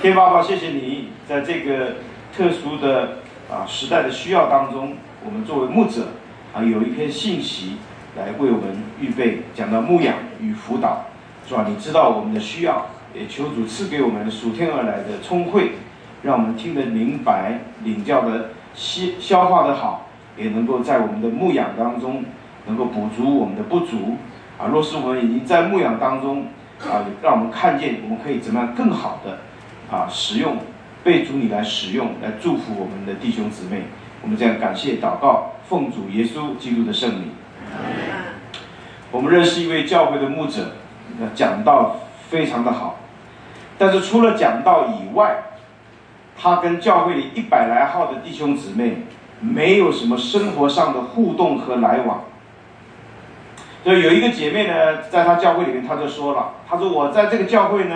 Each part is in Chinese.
天爸爸，谢谢你在这个特殊的时代的需要当中，我们作为牧者有一篇信息来为我们预备，讲到牧养与辅导，是吧？你知道我们的需要，也求主赐给我们属天而来的聪慧，让我们听得明白，领教的消化的好，也能够在我们的牧养当中能够补足我们的不足若是我们已经在牧养当中让我们看见我们可以怎么样更好的使用，被主你来使用，来祝福我们的弟兄姊妹。我们这样感谢祷告，奉主耶稣基督的圣名。我们认识一位教会的牧者，讲道非常的好，但是除了讲道以外，他跟教会里100来号的弟兄姊妹没有什么生活上的互动和来往。所以有一个姐妹呢，在她教会里面，她就说了，她说我在这个教会呢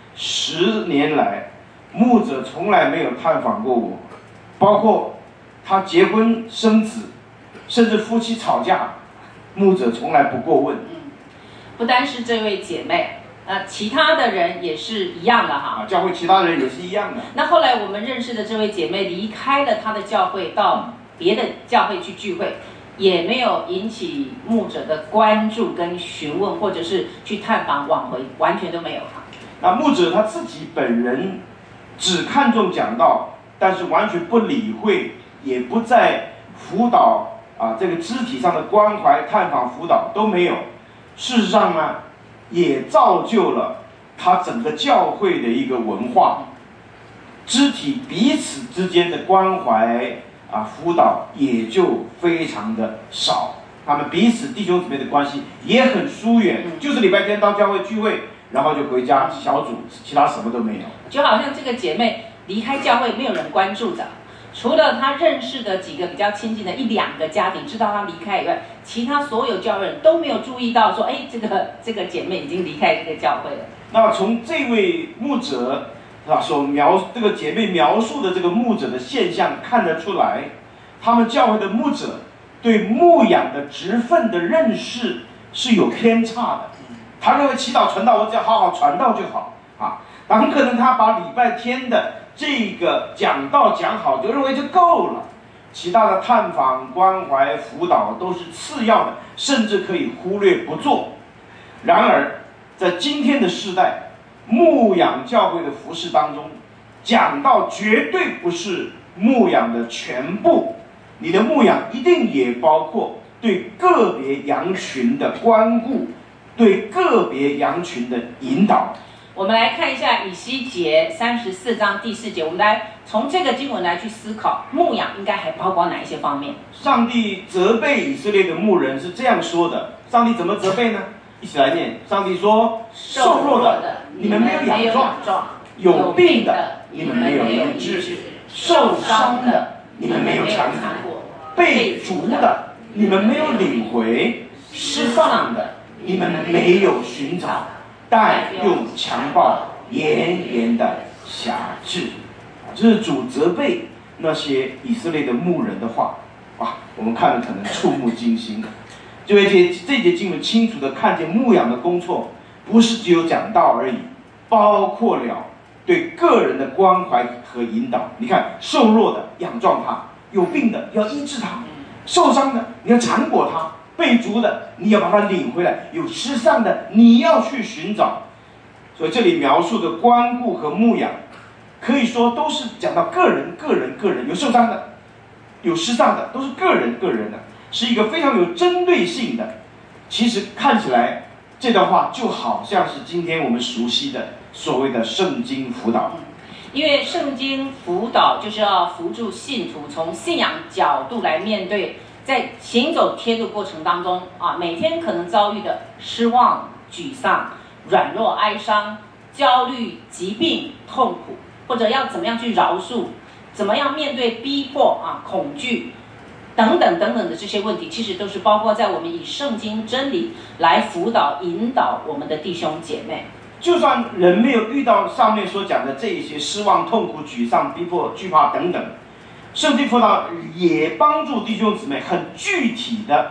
10年来，牧者从来没有探访过我，包括她结婚生子，甚至夫妻吵架，牧者从来不过问。 不单是这位姐妹，其他的人也是一样的哈。 教会其他人也是一样的。 那后来我们认识的这位姐妹离开了她的教会，到别的教会去聚会，也没有引起牧者的关注跟询问，或者是去探访挽回，完全都没有哈。 那牧者他自己本人只看重讲道，但是完全不理会，也不在辅导这个肢体上的关怀、探访、辅导都没有。事实上呢，也造就了他整个教会的一个文化，肢体彼此之间的关怀辅导也就非常的少，他们彼此弟兄姊妹的关系也很疏远，就是礼拜天到教会聚会，然后就回家小组，其他什么都没有。 就好像这个姐妹离开教会，没有人关注的，除了她认识的几个比较亲近的1、2个家庭知道她离开以外，其他所有教会人都没有注意到说，这个姐妹已经离开这个教会了。 那从这位牧者这个姐妹描述的这个牧者的现象看得出来，他们教会的牧者对牧养的职分的认识是有偏差的。他认为祈祷传道，我只要好好传道就好很可能他把礼拜天的这个讲道讲好，就认为就够了，其他的探访、关怀、辅导都是次要的，甚至可以忽略不做。然而在今天的世代，牧养教会的服事当中，讲道绝对不是牧养的全部，你的牧养一定也包括对个别羊群的关顾，对个别羊群的引导。 我们来看一下以西结34章第4节，我们来从这个经文来去思考，牧养应该还包括哪一些方面？ 上帝责备以色列的牧人是这样说的，上帝怎么责备呢？一起来念。上帝说，瘦弱的你们没有养壮，有病的你们没有医治，受伤的你们没有缠裹，被逐的你们没有领回，失丧的你们没有寻找，但用强暴严严的辖制。这是主责备那些以色列的牧人的话。我们看了可能触目惊心。这节经文清楚的看见牧养的工作不是只有讲道而已，包括了对个人的关怀和引导。你看，瘦弱的养壮他，有病的要医治他，受伤的你要缠裹他，被逐的你要把他领回来，有失丧的你要去寻找。所以这里描述的关顾和牧养，可以说都是讲到个人，有受伤的，有失丧的，都是个人的，是一个非常有针对性的。其实看起来这段话就好像是今天我们熟悉的所谓的圣经辅导。 因为圣经辅导就是要扶助信徒从信仰角度来面对在行走天路过程当中每天可能遭遇的失望、沮丧、软弱、哀伤、焦虑、疾病、痛苦，或者要怎么样去饶恕，怎么样面对逼迫恐惧等等的这些问题，其实都是包括在我们以圣经真理来辅导引导我们的弟兄姐妹。 就算人没有遇到上面所讲的这一些失望、痛苦、沮丧、逼迫、惧怕等等，圣经辅导也帮助弟兄姊妹很具体的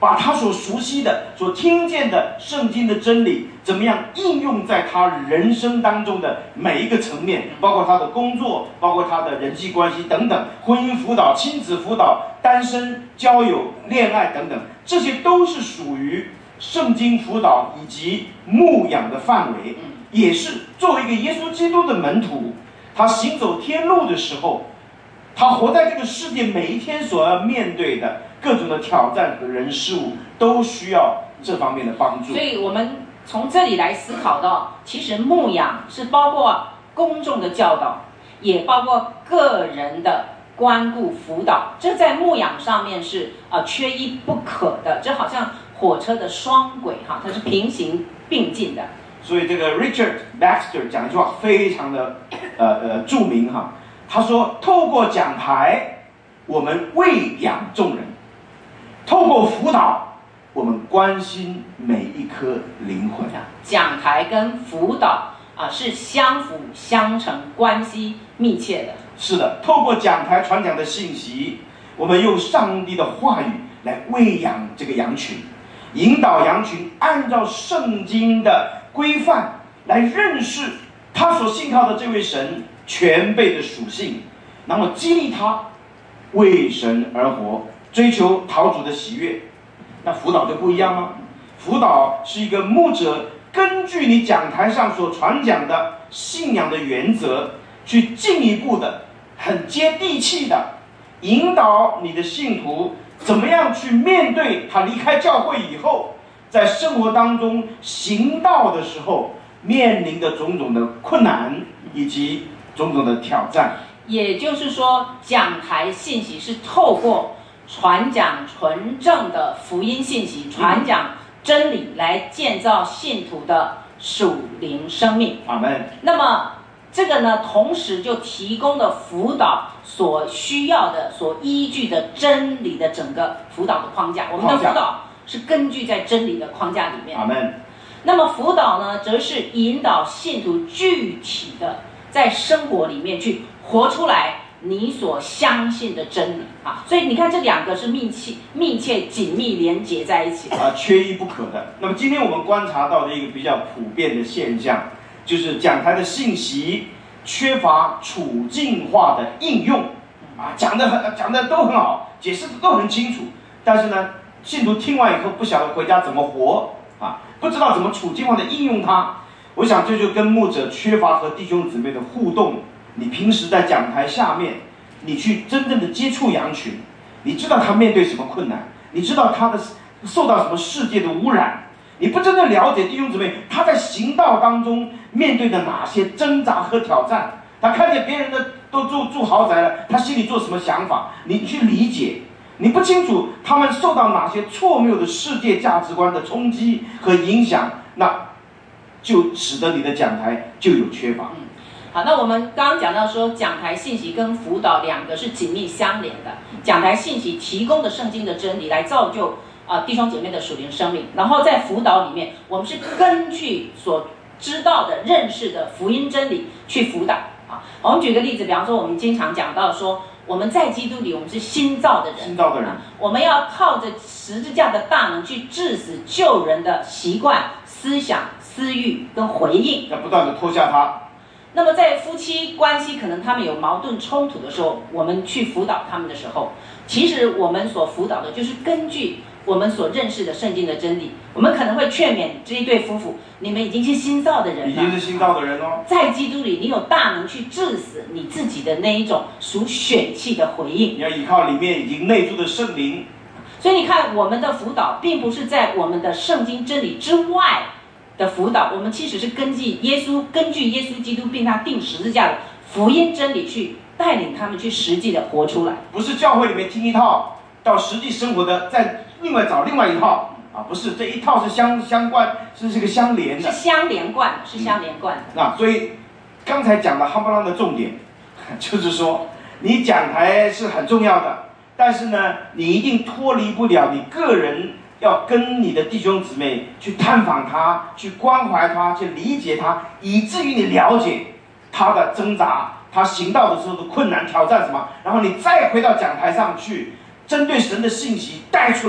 把他所熟悉的、所听见的圣经的真理，怎么样应用在他人生当中的每一个层面，包括他的工作，包括他的人际关系等等，婚姻辅导、亲子辅导、单身、交友、恋爱等等，这些都是属于圣经辅导以及牧养的范围，也是作为一个耶稣基督的门徒，他行走天路的时候，他活在这个世界每一天所要面对的各种的挑战和人事物，都需要这方面的帮助。 所以我们从这里来思考到，其实牧养是包括公众的教导，也包括个人的关顾辅导，这在牧养上面是缺一不可的。这好像火车的双轨哈，它是平行并进的。 所以这个 Richard Baxter 讲一句话非常的著名哈，他说：透过讲台，我们喂养众人；透过辅导，我们关心每一颗灵魂。 讲台跟辅导是相辅相成，关系密切的。 是的，透过讲台传讲的信息，我们用上帝的话语来喂养这个羊群，引导羊群按照圣经的规范来认识他所信靠的这位神全备的属性，然后激励他为神而活，追求讨主的喜悦。那辅导就不一样了，辅导是一个牧者根据你讲台上所传讲的信仰的原则，去进一步的很接地气的引导你的信徒怎么样去面对他离开教会以后，在生活当中行道的时候面临的种种的困难以及种种的挑战。 也就是说，讲台信息是透过传讲纯正的福音信息，传讲真理，来建造信徒的属灵生命。 阿们。 那么这个呢，同时就提供了辅导所需要的、所依据的真理的整个辅导的框架。我们的辅导是根据在真理的框架里面。 阿们。 那么辅导呢，则是引导信徒具体的在生活里面去活出来你所相信的真理啊。所以你看，这两个是密切紧密连结在一起缺一不可的。那么今天我们观察到的一个比较普遍的现象，就是讲台的信息缺乏处境化的应用讲的都很好，解释的都很清楚，但是呢，信徒听完以后不晓得回家怎么活不知道怎么处境化的应用它。我想这就跟牧者缺乏和弟兄姊妹的互动。你平时在讲台下面，你去真正的接触羊群，你知道他面对什么困难，你知道他的受到什么世界的污染，你不真正了解弟兄姊妹他在行道当中面对的哪些挣扎和挑战，他看见别人的都住豪宅了，他心里做什么想法，你去理解。你不清楚他们受到哪些错谬的世界价值观的冲击和影响，那就使得你的讲台就有缺乏。 好，那我们刚刚讲到说，讲台信息跟辅导两个是紧密相连的。讲台信息提供的圣经的真理来造就弟兄姐妹的属灵生命，然后在辅导里面，我们是根据所知道的、认识的福音真理去辅导我们举个例子，比方说我们经常讲到说，我们在基督里，我们是新造的人，我们要靠着十字架的大能去治死救人的习惯、思想、私欲跟回应， 要不断的脱下它。 那么在夫妻关系可能他们有矛盾冲突的时候，我们去辅导他们的时候，其实我们所辅导的就是根据我们所认识的圣经的真理，我们可能会劝勉这一对夫妇，你们已经是新造的人了， 已经是新造的人哦， 在基督里你有大能去治死你自己的那一种属血气的回应， 你要依靠里面已经内住的圣灵。 所以你看，我们的辅导并不是在我们的圣经真理之外的辅导，我们其实是根据耶稣基督并他钉十字架的福音真理去带领他们去实际的活出来， 不是教会里面听一套，到实际生活的再另外找另外一套不是，这一套是相关，是这个相连的， 是相连贯的。 所以刚才讲的夯不啷的重点，就是说你讲台是很重要的，但是呢，你一定脱离不了你个人要跟你的弟兄姊妹去探访他，去关怀他，去理解他，以至于你了解他的挣扎，他行道的时候的困难挑战什么，然后你再回到讲台上去，针对神的信息带出来，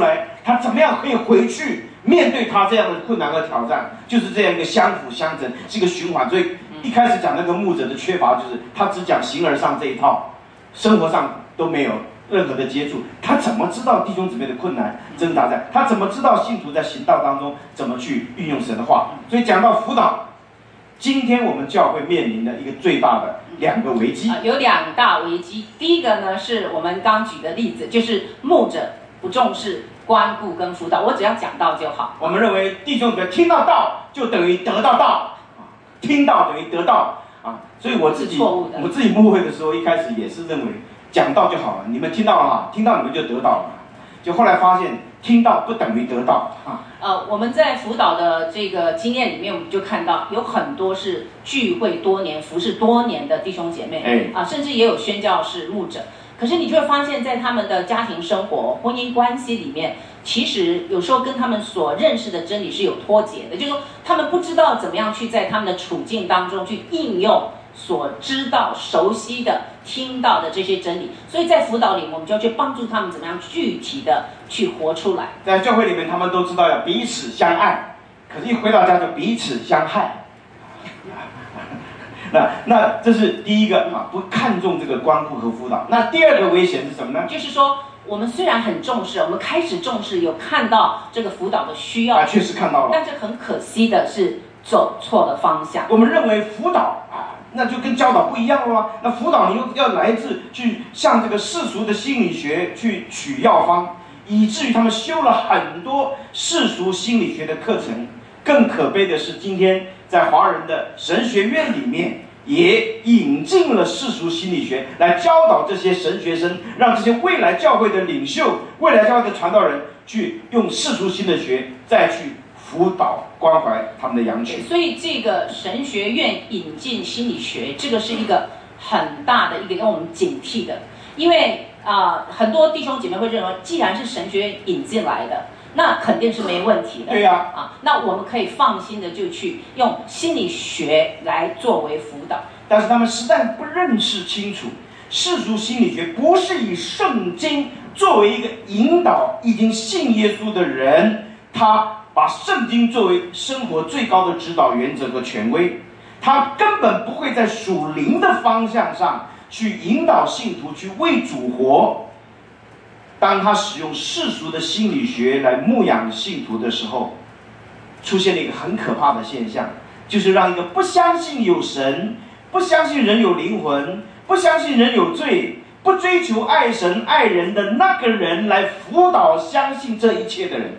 他怎么样可以回去面对他这样的困难和挑战？就是这样一个相辅相成，是一个循环。所以一开始讲那个牧者的缺乏，就是他只讲形而上这一套，生活上都没有任何的接触。他怎么知道弟兄姊妹的困难挣扎在？他怎么知道信徒在行道当中怎么去运用神的话？所以讲到辅导，今天我们教会面临的一个最大的2个危机。 有2大危机。第一个呢，是我们刚举的例子，就是牧者不重视关顾跟辅导，我只要讲道就好。 我们认为弟兄姊妹听到道就等于得到道，听到等于得到啊。所以我自己牧会的时候，一开始也是认为讲道就好了，你们听到了哈，听到你们就得到了。就后来发现听到不等于得到啊。 我们在辅导的这个经验里面，我们就看到有很多是聚会多年、服侍多年的弟兄姐妹，甚至也有宣教士、牧者。可是你就会发现，在他们的家庭生活、婚姻关系里面，其实有时候跟他们所认识的真理是有脱节的，就是说他们不知道怎么样去在他们的处境当中去应用所知道、熟悉的、听到的这些真理。所以在辅导里，我们就要去帮助他们怎么样具体的去活出来。 在教会里面，他们都知道要彼此相爱，可是一回到家就彼此相害。那这是第一个啊，不看重这个关顾和辅导。那第2个危险是什么呢？ 就是说，我们虽然很重视，我们开始重视，有看到这个辅导的需要， 确实看到了， 但是很可惜的是走错了方向。 我们认为辅导那就跟教导不一样了吗？那辅导你又要来自去向这个世俗的心理学去取药方，以至于他们修了很多世俗心理学的课程。更可悲的是，今天在华人的神学院里面也引进了世俗心理学来教导这些神学生，让这些未来教会的领袖、未来教会的传道人去用世俗心理学再去辅导关怀他们的羊群。 所以这个神学院引进心理学，这个是一个很大的一个让我们警惕的，因为很多弟兄姐妹会认为，既然是神学院引进来的，那肯定是没问题的。 对呀， 那我们可以放心的就去用心理学来作为辅导。 但是他们实在不认识清楚，世俗心理学不是以圣经作为一个引导已经信耶稣的人，他把圣经作为生活最高的指导原则和权威，他根本不会在属灵的方向上去引导信徒去为主活。当他使用世俗的心理学来牧养信徒的时候，出现了一个很可怕的现象，就是让一个不相信有神、不相信人有灵魂、不相信人有罪、不追求爱神爱人的那个人来辅导相信这一切的人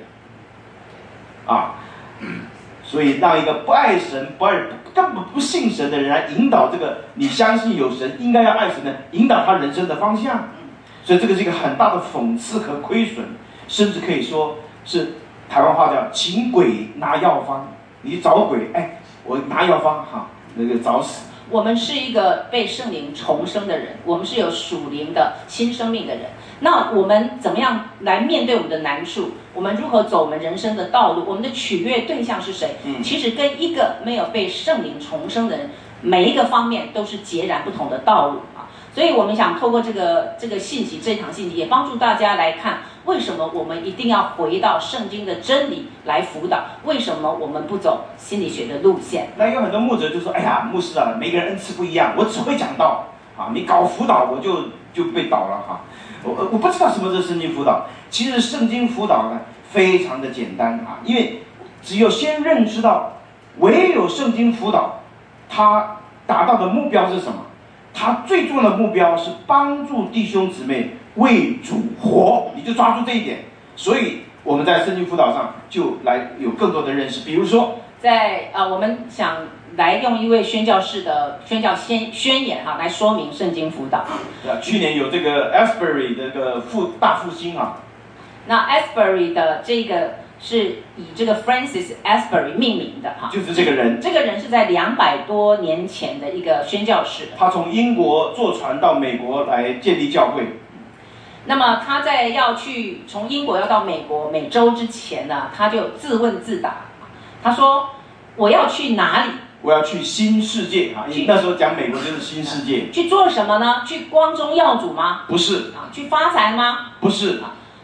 所以让一个不爱神、根本不信神的人来引导这个你相信有神、应该要爱神的，引导他人生的方向。所以这个是一个很大的讽刺和亏损，甚至可以说是台湾话叫请鬼拿药方。你找鬼，我拿药方那个找死。 我们是一个被圣灵重生的人，我们是有属灵的新生命的人。那我们怎么样来面对我们的难处？我们如何走我们人生的道路？我们的取悦对象是谁？其实跟一个没有被圣灵重生的人，每一个方面都是截然不同的道路所以我们想透过这个信息，这堂信息也帮助大家来看，为什么我们一定要回到圣经的真理来辅导？为什么我们不走心理学的路线？ 那有很多牧者就说：“哎呀，牧师每个人恩赐不一样，我只会讲道你搞辅导我就被倒了我不知道什么是圣经辅导。其实圣经辅导呢非常的简单因为只有先认知到，唯有圣经辅导，它达到的目标是什么？他最重要的目标是帮助弟兄姊妹为主活，你就抓住这一点。所以我们在圣经辅导上就来有更多的认识。比如说， 在我们想来用一位宣教士的宣教宣言来说明圣经辅导。 去年有这个 Asbury 的这个大复兴那 Asbury 的这个是以这个 Francis Asbury 命名的就是这个人。 这个人是在200多年前的一个宣教士， 他从英国坐船到美国来建立教会。 那么他在要去从英国要到美洲之前呢，他就自问自答，他说：“我要去哪里？ 我要去新世界那时候讲美国就是新世界。 去做什么呢？去光宗耀祖吗？ 不是。 去发财吗？ 不是。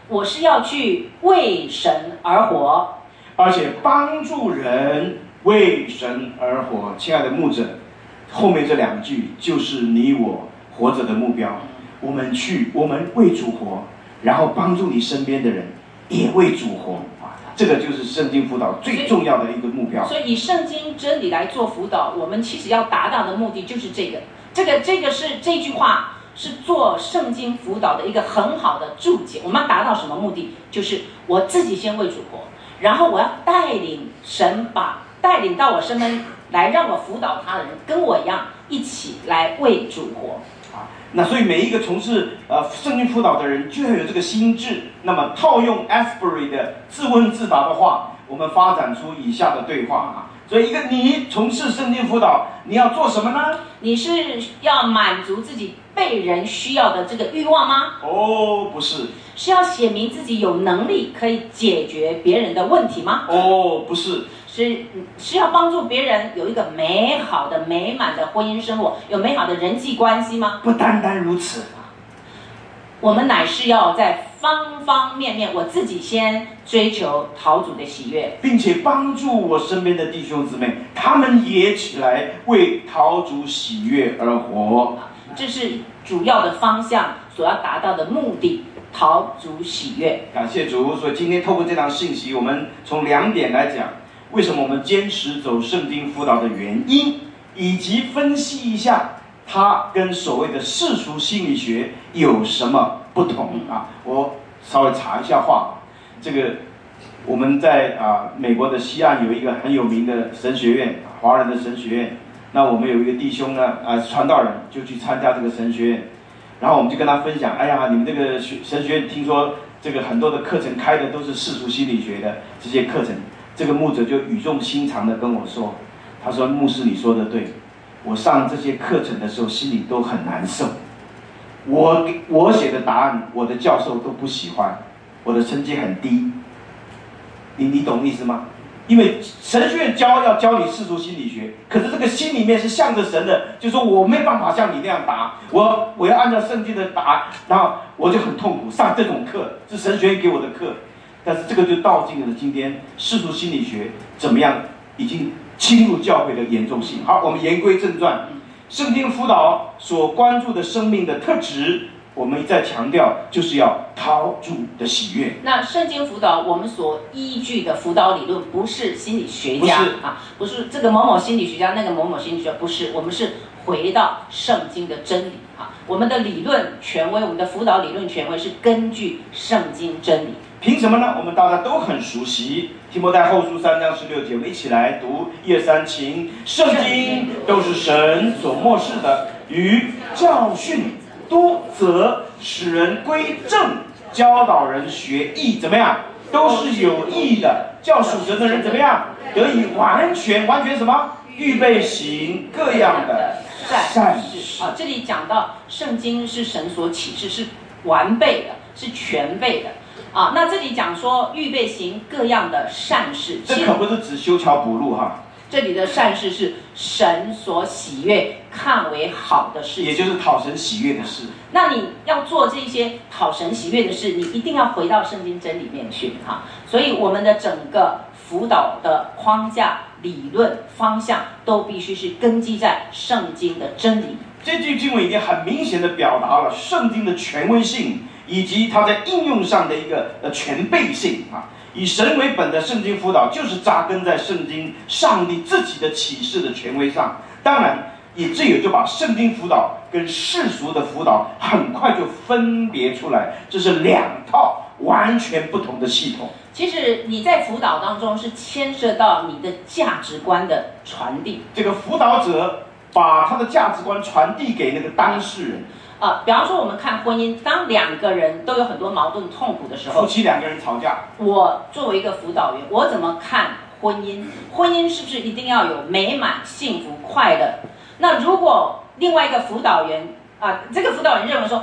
我是要去为神而活， 而且帮助人为神而活。亲爱的牧者，后面这2句就是你我活着的目标。我们为主活，然后帮助你身边的人也为主活啊！这个就是圣经辅导最重要的一个目标。 所以以圣经真理来做辅导，我们其实要达到的目的就是这个。这句话是做圣经辅导的一个很好的注解。我们要达到什么目的？就是我自己先为主活，然后我要带领神带领到我身边来，让我辅导他的人跟我一样一起来为主活。 那所以每一个从事圣经辅导的人就要有这个心智。那么套用 Asbury 的自问自答的话，我们发展出以下的对话啊。所以你从事圣经辅导，你要做什么呢？ 你是要满足自己被人需要的这个欲望吗？ 哦，不是。 是要显明自己有能力可以解决别人的问题吗？ 哦，不是。 是要帮助别人有一个美好的美满的婚姻生活，有美好的人际关系吗？ 不单单如此， 我们乃是要在方方面面，我自己先追求讨主的喜悦， 并且帮助我身边的弟兄姊妹，他们也起来为讨主喜悦而活。 这是主要的方向所要达到的目的，讨主喜悦。 感谢主。所以今天透过这堂信息，我们从2点来讲，为什么我们坚持走圣经辅导的原因，以及分析一下它跟所谓的世俗心理学有什么不同啊？我稍微查一下话，这个我们在美国的西岸有一个很有名的神学院，华人的神学院。那我们有一个弟兄呢，传道人就去参加这个神学院，然后我们就跟他分享，哎呀，你们这个神学院听说这个很多的课程开的都是世俗心理学的这些课程。这个牧者就语重心长的跟我说，他说牧师你说的对，我上这些课程的时候心里都很难受，我写的答案我的教授都不喜欢，我的成绩很低。你懂意思吗？因为神学院要教你世俗心理学，可是这个心里面是向着神的，就说我没办法像你那样答，我要按照圣经的答，然后我就很痛苦。上这种课是神学院给我的课，但是这个就道尽了今天世俗心理学怎么样已经侵入教会的严重性。好，我们言归正传，圣经辅导所关注的生命的特质，我们一再强调，就是要讨主的喜悦。 那圣经辅导我们所依据的辅导理论，不是心理学家不是这个某某心理学家，那个某某心理学家，不是，我们是回到圣经的真理我们的理论权威，我们的辅导理论权威是根据圣经真理。 凭什么呢？我们大家都很熟悉提摩太后书3章16节，我们一起来读1、2、3，请。圣经都是神所默示的，与教训、督责、使人归正、教导人学义，怎么样？都是有益的，叫属神的人怎么样？得以完全什么？预备行各样的善事。 这里讲到圣经是神所启示，是完备的，是全备的。那这里讲说预备行各样的善事， 这可不是指修桥补路这里的善事是神所喜悦、看为好的事情， 也就是讨神喜悦的事。 那你要做这些讨神喜悦的事，你一定要回到圣经真理面去所以我们的整个辅导的框架、理论方向都必须是根基在圣经的真理。 这句经文已经很明显的表达了圣经的权威性，以及它在应用上的一个全备性以神为本的圣经辅导，就是扎根在圣经上帝自己的启示的权威上。当然，这也就把圣经辅导跟世俗的辅导很快就分别出来，这是2套完全不同的系统。 其实你在辅导当中是牵涉到你的价值观的传递， 这个辅导者把他的价值观传递给那个当事人。 比方说我们看婚姻，当2个人都有很多矛盾痛苦的时候， 夫妻2个人吵架， 我作为一个辅导员，我怎么看婚姻？婚姻是不是一定要有美满、幸福、快乐？那如果另外一个辅导员这个辅导员认为说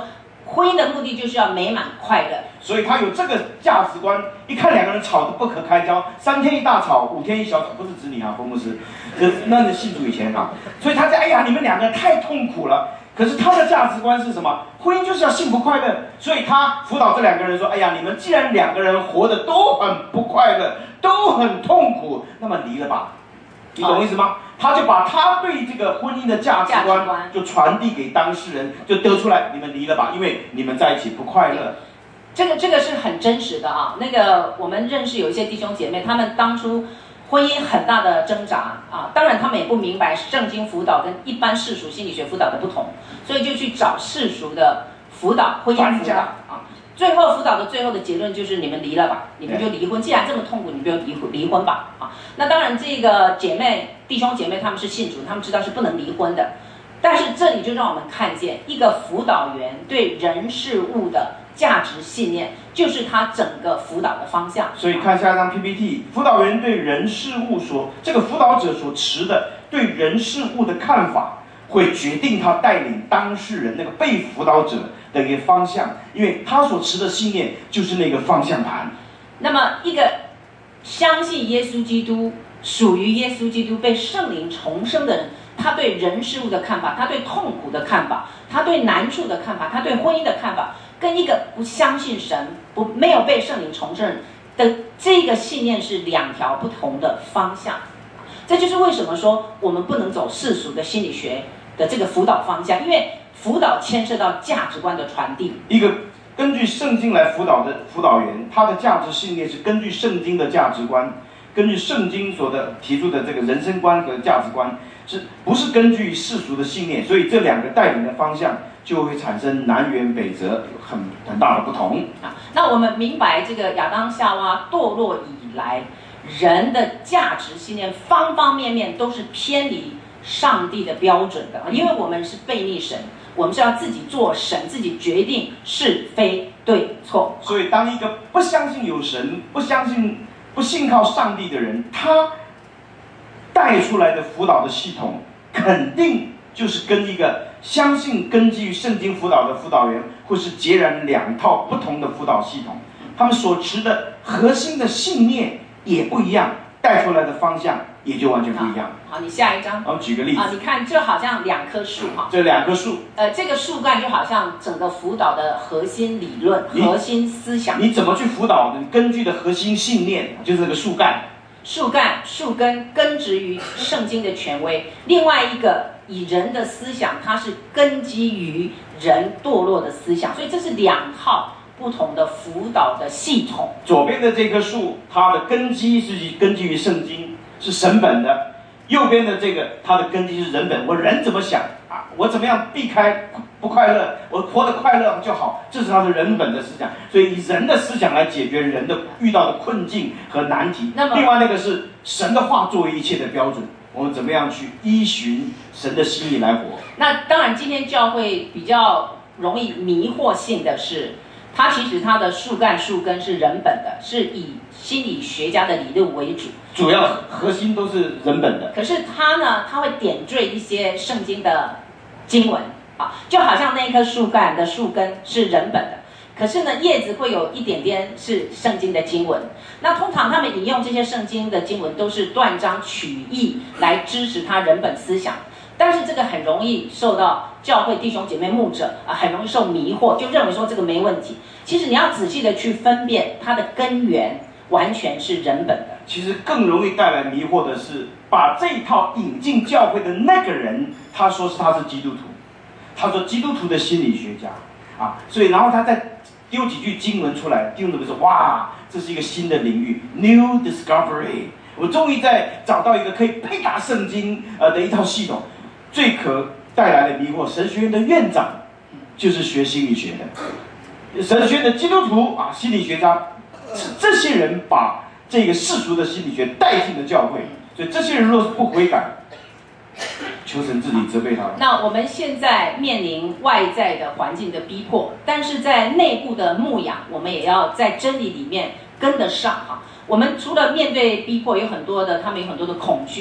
婚姻的目的就是要美满快乐， 所以他有这个价值观。一看两个人吵得不可开交，3天一大吵，5天一小吵，不是指你啊，冯牧师，那你信主以前啊，所以他在哎呀，你们两个人太痛苦了。可是他的价值观是什么？婚姻就是要幸福快乐，所以他辅导这两个人说：哎呀，你们既然两个人活得都很不快乐，都很痛苦，那么离了吧。你懂意思吗？他就把他对这个婚姻的价值观就传递给当事人，就得出来，你们离了吧，因为你们在一起不快乐。 这个是很真实的啊。那个我们认识有一些弟兄姐妹，他们当初婚姻很大的挣扎啊，当然他们也不明白圣经辅导跟一般世俗心理学辅导的不同，所以就去找世俗的辅导，婚姻辅导啊。最后辅导的最后的结论就是你们离了吧，你们就离婚。既然这么痛苦，你们就离婚吧啊。那当然，这个弟兄姐妹他们是信主，他们知道是不能离婚的。但是这里就让我们看见一个辅导员对人事物的价值信念，就是他整个辅导的方向。 所以看下一张 PPT， 辅导员对人事物这个辅导者所持的对人事物的看法，会决定他带领当事人那个被辅导者的一个方向，因为他所持的信念就是那个方向盘。 那么一个相信耶稣基督、属于耶稣基督、被圣灵重生的人，他对人事物的看法，他对痛苦的看法，他对难处的看法，他对婚姻的看法，跟一个不相信神、没有被圣灵重生的这个信念是两条不同的方向。这就是为什么说我们不能走世俗的心理学的这个辅导方向，因为辅导牵涉到价值观的传递。 一个根据圣经来辅导的辅导员，他的价值信念是根据圣经的价值观，根据圣经所提出的这个人生观和价值观，是不是根据世俗的信念？所以这两个带领的方向就会产生南辕北辙，很大的不同啊。那我们明白这个亚当夏娃堕落以来，人的价值信念方方面面都是偏离上帝的标准的，因为我们是悖逆神，我们是要自己做神，自己决定是非对错。 所以当一个不相信有神、不信靠上帝的人，他带出来的辅导的系统，肯定就是跟一个相信根基于圣经辅导的辅导员，会是截然两套不同的辅导系统。他们所持的核心的信念也不一样，带出来的方向也就完全不一样。 好，你下一张。 我们举个例子。 你看，这好像两棵树哈。 这两棵树。 这个树干就好像整个辅导的核心理论、核心思想。 你怎么去辅导？你根据的核心信念就是这个树干。 树根根植于圣经的权威。另外一个以人的思想，它是根基于人堕落的思想，所以这是两套不同的辅导的系统。 左边的这棵树，它的根基是根基于圣经，是神本的；右边的这个，它的根基是人本。我人怎么想啊？我怎么样避开不快乐？我活得快乐就好，这是他的人本的思想。所以以人的思想来解决人的遇到的困境和难题。另外那个是神的话作为一切的标准，我们怎么样去依循神的心意来活？ 那当然，今天教会比较容易迷惑性的是，它其实它的树干树根是人本的，是以心理学家的理论为主， 主要核心都是人本的。 可是它呢，它会点缀一些圣经的经文啊，就好像那一棵树干的树根是人本的，可是呢，叶子会有一点点是圣经的经文。那通常他们引用这些圣经的经文都是断章取义来支持他人本思想。但是这个很容易受到教会弟兄姐妹牧者很容易受迷惑，就认为说这个没问题。其实你要仔细的去分辨它的根源，完全是人本的。 其实更容易带来迷惑的是，把这一套引进教会的那个人，他说他是基督徒，他说基督徒的心理学家啊，所以然后他再丢几句经文出来，弟兄姊妹说哇，这是一个新的领域 ，New Discovery， 我终于在找到一个可以配搭圣经的一套系统。最可带来的迷惑，神学院的院长就是学心理学的，神学院的基督徒啊，心理学家，这些人把这个世俗的心理学带进了教会，所以这些人若是不悔改，求神自己责备他们。 那我们现在面临外在的环境的逼迫，但是在内部的牧养，我们也要在真理里面跟得上哈。我们除了面对逼迫，有很多的他们有很多的恐惧，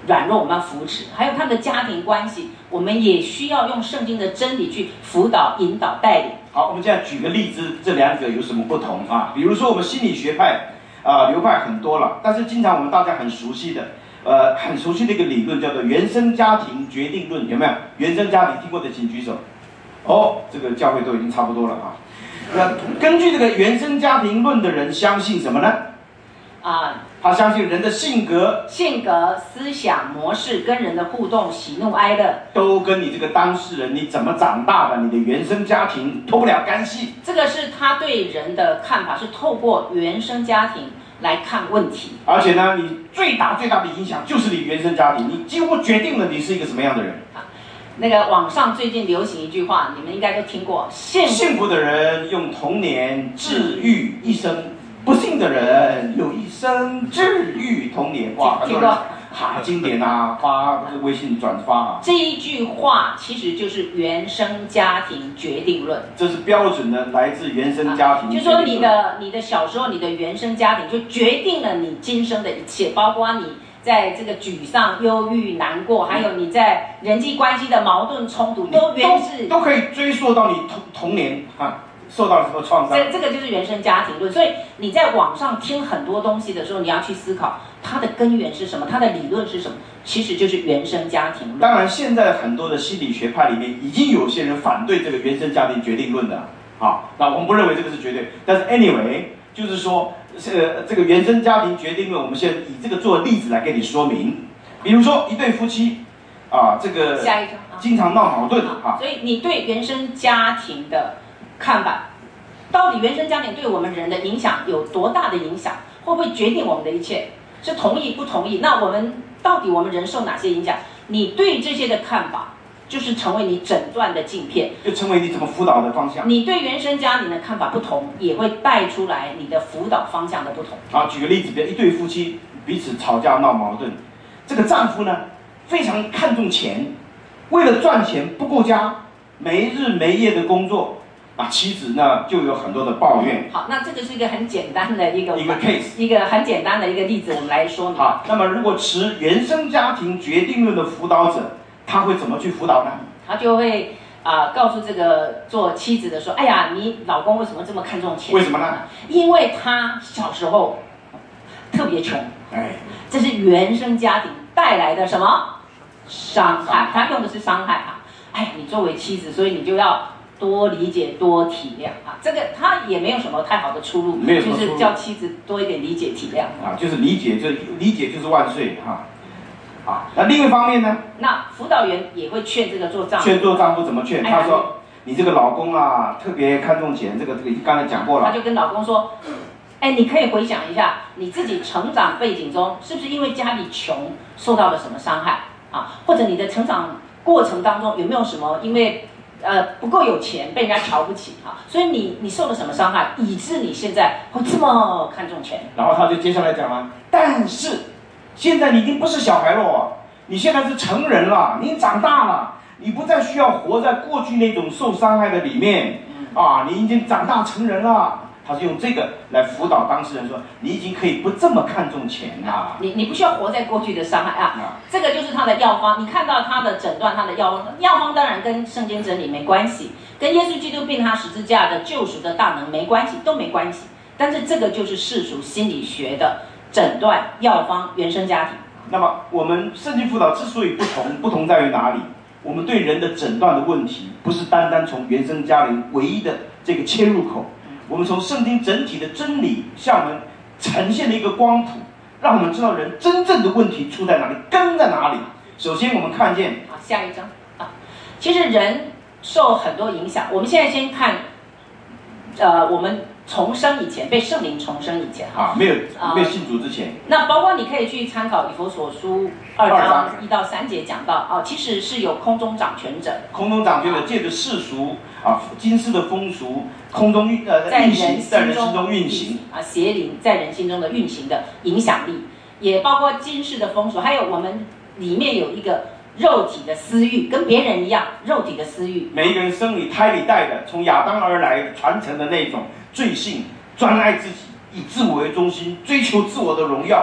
软弱，我们要扶持；还有他们的家庭关系，我们也需要用圣经的真理去辅导、引导、带领。 好，我们现在举个例子，这两者有什么不同啊？比如说我们心理学派流派很多了，但是经常我们大家很熟悉的，很熟悉的一个理论叫做原生家庭决定论，有没有？原生家庭听过的请举手。哦，这个教会都已经差不多了啊。那根据这个原生家庭论的人相信什么呢？他相信人的性格、 思想模式跟人的互动、喜怒哀乐， 都跟你这个当事人你怎么长大的，你的原生家庭脱不了干系。 这个是他对人的看法，是透过原生家庭来看问题。 而且呢，你最大的影响就是你原生家庭，你几乎决定了你是一个什么样的人。 那个网上最近流行一句话，你们应该都听过： 幸福的人用童年治愈一生，不幸的人有一生治愈童年。哇， 听过？ 经典啊，发微信转发啊。 这一句话其实就是原生家庭决定论。 这是标准的来自原生家庭。 就说你的小时候，你的原生家庭就决定了你今生的一切，包括你在这个沮丧、忧郁、难过，还有你在人际关系的矛盾冲突， 都可以追溯到你童年啊。受到了什么创伤？ 这个就是原生家庭论。所以你在网上听很多东西的时候，你要去思考它的根源是什么，它的理论是什么，其实就是原生家庭论。 当然，现在很多的心理学派里面，已经有些人反对这个原生家庭决定论的。好，那我们不认为这个是绝对，但是 anyway， 就是说，这个原生家庭决定论，我们现在以这个做例子来给你说明。比如说，一对夫妻，这个下一张经常闹矛盾啊。 所以你对原生家庭的看法，到底原生家庭对我们人的影响有多大的影响？会不会决定我们的一切？是同意不同意？那我们到底我们人受哪些影响？你对这些的看法，就是成为你诊断的镜片， 就成为你怎么辅导的方向。 你对原生家庭的看法不同，也会带出来你的辅导方向的不同。 好，举个例子，比如一对夫妻彼此吵架闹矛盾，这个丈夫呢非常看重钱，为了赚钱不顾家，没日没夜的工作。妻子呢就有很多的抱怨。 好，那这个是一个很简单的一个 case， 一个很简单的一个例子，我们来说明。 好，那么如果持原生家庭决定论的辅导者，他会怎么去辅导呢？ 他就会告诉这个做妻子的说：“哎呀，你老公为什么这么看重钱？ 为什么呢？ 因为他小时候特别穷，这是原生家庭带来的什么伤害？他用的是伤害啊！哎呀，你作为妻子，所以你就要多理解、多体谅啊！这个他也没有什么太好的出路，就是叫妻子多一点理解、体谅就是理解就是万岁那另一方面呢？ 那辅导员也会劝这个做丈夫， 劝做丈夫怎么劝？他说：“你这个老公特别看重钱，这个刚才讲过了。” 他就跟老公说：“你可以回想一下你自己成长背景中，是不是因为家里穷受到了什么伤害啊？或者你的成长过程当中有没有什么因为不够有钱被人家瞧不起啊？所以你受了什么伤害，以致你现在会这么看重钱？” 然后他就接下来讲了，但是现在你已经不是小孩了，你现在是成人了，你长大了，你不再需要活在过去那种受伤害的里面你已经长大成人了。他是用这个来辅导当事人说，你已经可以不这么看重钱了。 你不需要活在过去的伤害这个就是他的药方。你看到他的诊断，他的药方当然跟圣经真理没关系，跟耶稣基督并他十字架的救赎的大能没关系，都没关系。但是这个就是世俗心理学的诊断药方，原生家庭。 那么我们圣经辅导之所以不同在于哪里？我们对人的诊断的问题，不是单单从原生家庭唯一的这个切入口，我们从圣经整体的真理向我们呈现了一个光谱，让我们知道人真正的问题出在哪里，根在哪里。首先我们看见下一章其实人受很多影响。我们现在先看我们重生以前，被圣灵重生以前没有信主之前， 那包括你可以去参考以弗所书2章1到3节讲到其实是有空中掌权者， 借着世俗今世的风俗，空中在人心中运行邪灵在人心中的运行的影响力，也包括今世的风俗，还有我们里面有一个肉体的私欲，跟别人一样，肉体的私欲。 每一个人生里胎里带的，从亚当而来传承的那种罪性，专爱自己，以自我为中心，追求自我的荣耀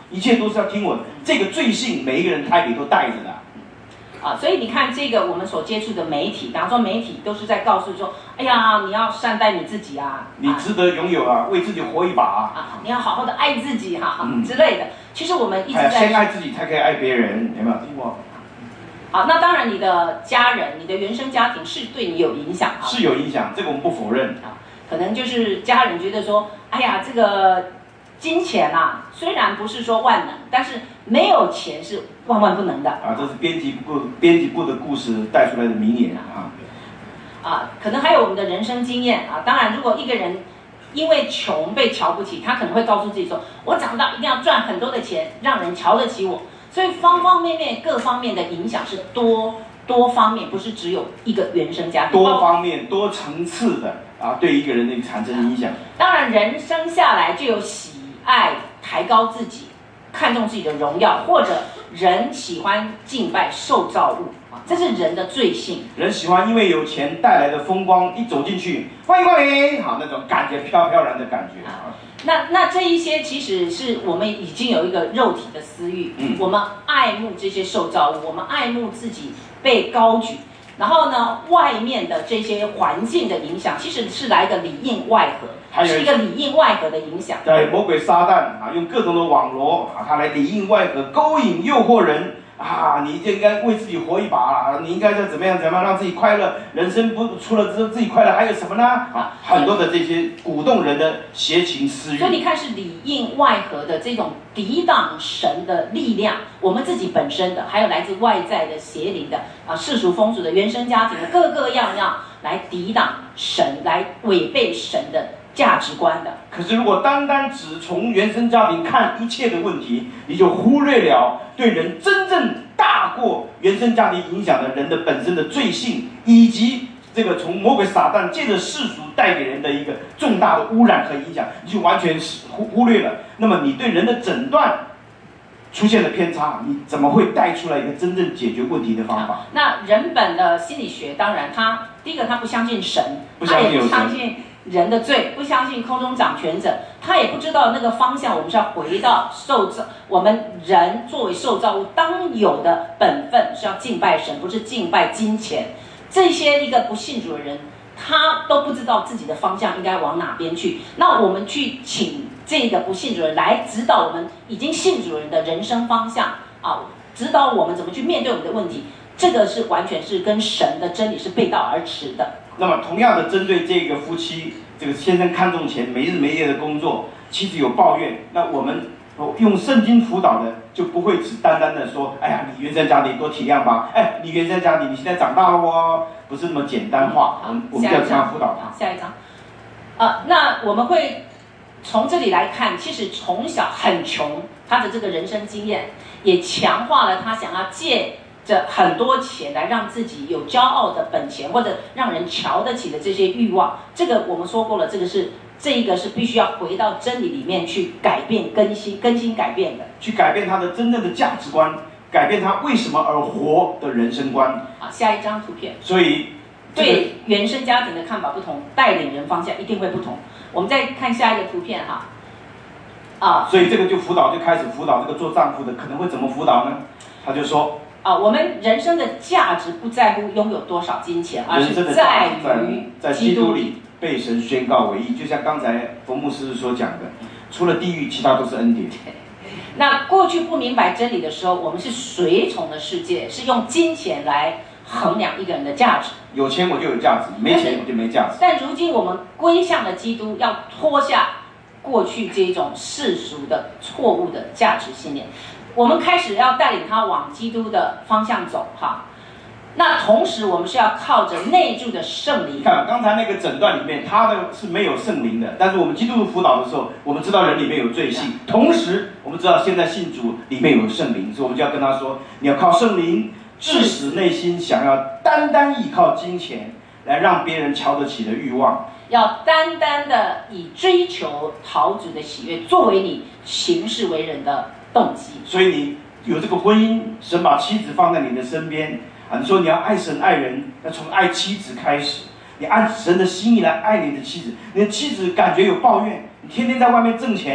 一切都是要听我的。这个罪性，每一个人胎里都带着的。 所以你看这个我们所接触的媒体，比方说媒体都是在告诉说，哎呀，你要善待你自己啊， 你值得拥有啊，为自己活一把啊， 你要好好的爱自己哈，之类的。其实我们一直在先爱自己，才可以爱别人，有没有听过？ 好，那当然你的家人、你的原生家庭是对你有影响啊， 是有影响，这个我们不否认啊。可能就是家人觉得说，哎呀，这个金钱啊，虽然不是说万能，但是没有钱是万万不能的啊。这是编辑部的故事带出来的名言啊。 可能还有我们的人生经验啊。当然，如果一个人因为穷被瞧不起，他可能会告诉自己说，我长大一定要赚很多的钱，让人瞧得起我。所以方方面面、各方面的影响是多方面，不是只有一个原生家庭， 多方面、多层次的对一个人的产生影响。 当然，人生下来就有喜爱抬高自己、看重自己的荣耀，或者人喜欢敬拜受造物这是人的罪性。 人喜欢因为有钱带来的风光，一走进去，欢迎光临，好那种感觉飘飘然的感觉那这一些其实是我们已经有一个肉体的私欲，我们爱慕这些受造物，我们爱慕自己被高举，然后呢，外面的这些环境的影响，其实是来一个里应外合，是一个里应外合的影响。 对，魔鬼撒旦用各种的网罗他来里应外合，勾引诱惑人。你就应该为自己活一把你应该怎么样让自己快乐。人生不除了自己快乐，还有什么呢？很多的这些鼓动人的邪情私欲。 所以你看，是里应外合的这种抵挡神的力量，我们自己本身的，还有来自外在的邪灵的世俗风俗的原生家庭的各个样来抵挡神，来违背神的价值观的。 可是如果单单只从原生家庭看一切的问题，你就忽略了对人真正大过原生家庭影响的人的本身的罪性，以及这个从魔鬼撒旦借着世俗带给人的一个重大的污染和影响，你就完全忽略了。那么你对人的诊断出现了偏差，你怎么会带出来一个真正解决问题的方法？ 那人本的心理学，当然第一个他不相信神， 他也不相信人的罪，不相信空中掌权者，他也不知道那个方向，我们是要回到我们人作为受造物当有的本分是要敬拜神，不是敬拜金钱。这些一个不信主的人，他都不知道自己的方向应该往哪边去。那我们去请这个不信主的人来指导我们已经信主的人的人生方向指导我们怎么去面对我们的问题，这个是完全是跟神的真理是背道而驰的。 那么同样的，针对这个夫妻，这个先生看重钱，没日没夜的工作，妻子有抱怨，那我们用圣经辅导的，就不会只单单的说，哎呀，你原生家庭多体谅吧，你原生家庭你现在长大了哦，不是那么简单化。我们要这样辅导他。 下一章，那我们会从这里来看，其实从小很穷，他的这个人生经验也强化了他想要借着很多钱来让自己有骄傲的本钱，或者让人瞧得起的这些欲望。这个我们说过了，这一个是必须要回到真理里面去改变、更新改变的， 去改变他的真正的价值观，改变他为什么而活的人生观。 下一张图片。 所以对原生家庭的看法不同，带领人方向一定会不同。我们再看下一个图片所以这个就开始辅导这个做丈夫的可能会怎么辅导呢？他就说我们人生的价值不在乎拥有多少金钱，而是在于在基督里被神宣告为义。就像刚才冯牧师所讲的，除了地狱，其他都是恩典。 那过去不明白真理的时候，我们是随从的世界，是用金钱来衡量一个人的价值。 有钱我就有价值，没钱我就没价值。 但如今我们归向了基督，要脱下过去这种世俗的错误的价值信念。我们开始要带领他往基督的方向走那同时我们是要靠着内住的圣灵。 看刚才那个诊断里面，他的是没有圣灵的，但是我们基督徒辅导的时候，我们知道人里面有罪性，同时我们知道现在信主里面有圣灵，所以我们就要跟他说，你要靠圣灵致使内心想要单单依靠金钱来让别人瞧得起的欲望， 要单单的以追求讨主的喜悦作为你行事为人的动机。 所以你有这个婚姻，神把妻子放在你的身边你说你要爱神爱人，要从爱妻子开始，你按神的心意来爱你的妻子。你的妻子感觉有抱怨，你天天在外面挣钱，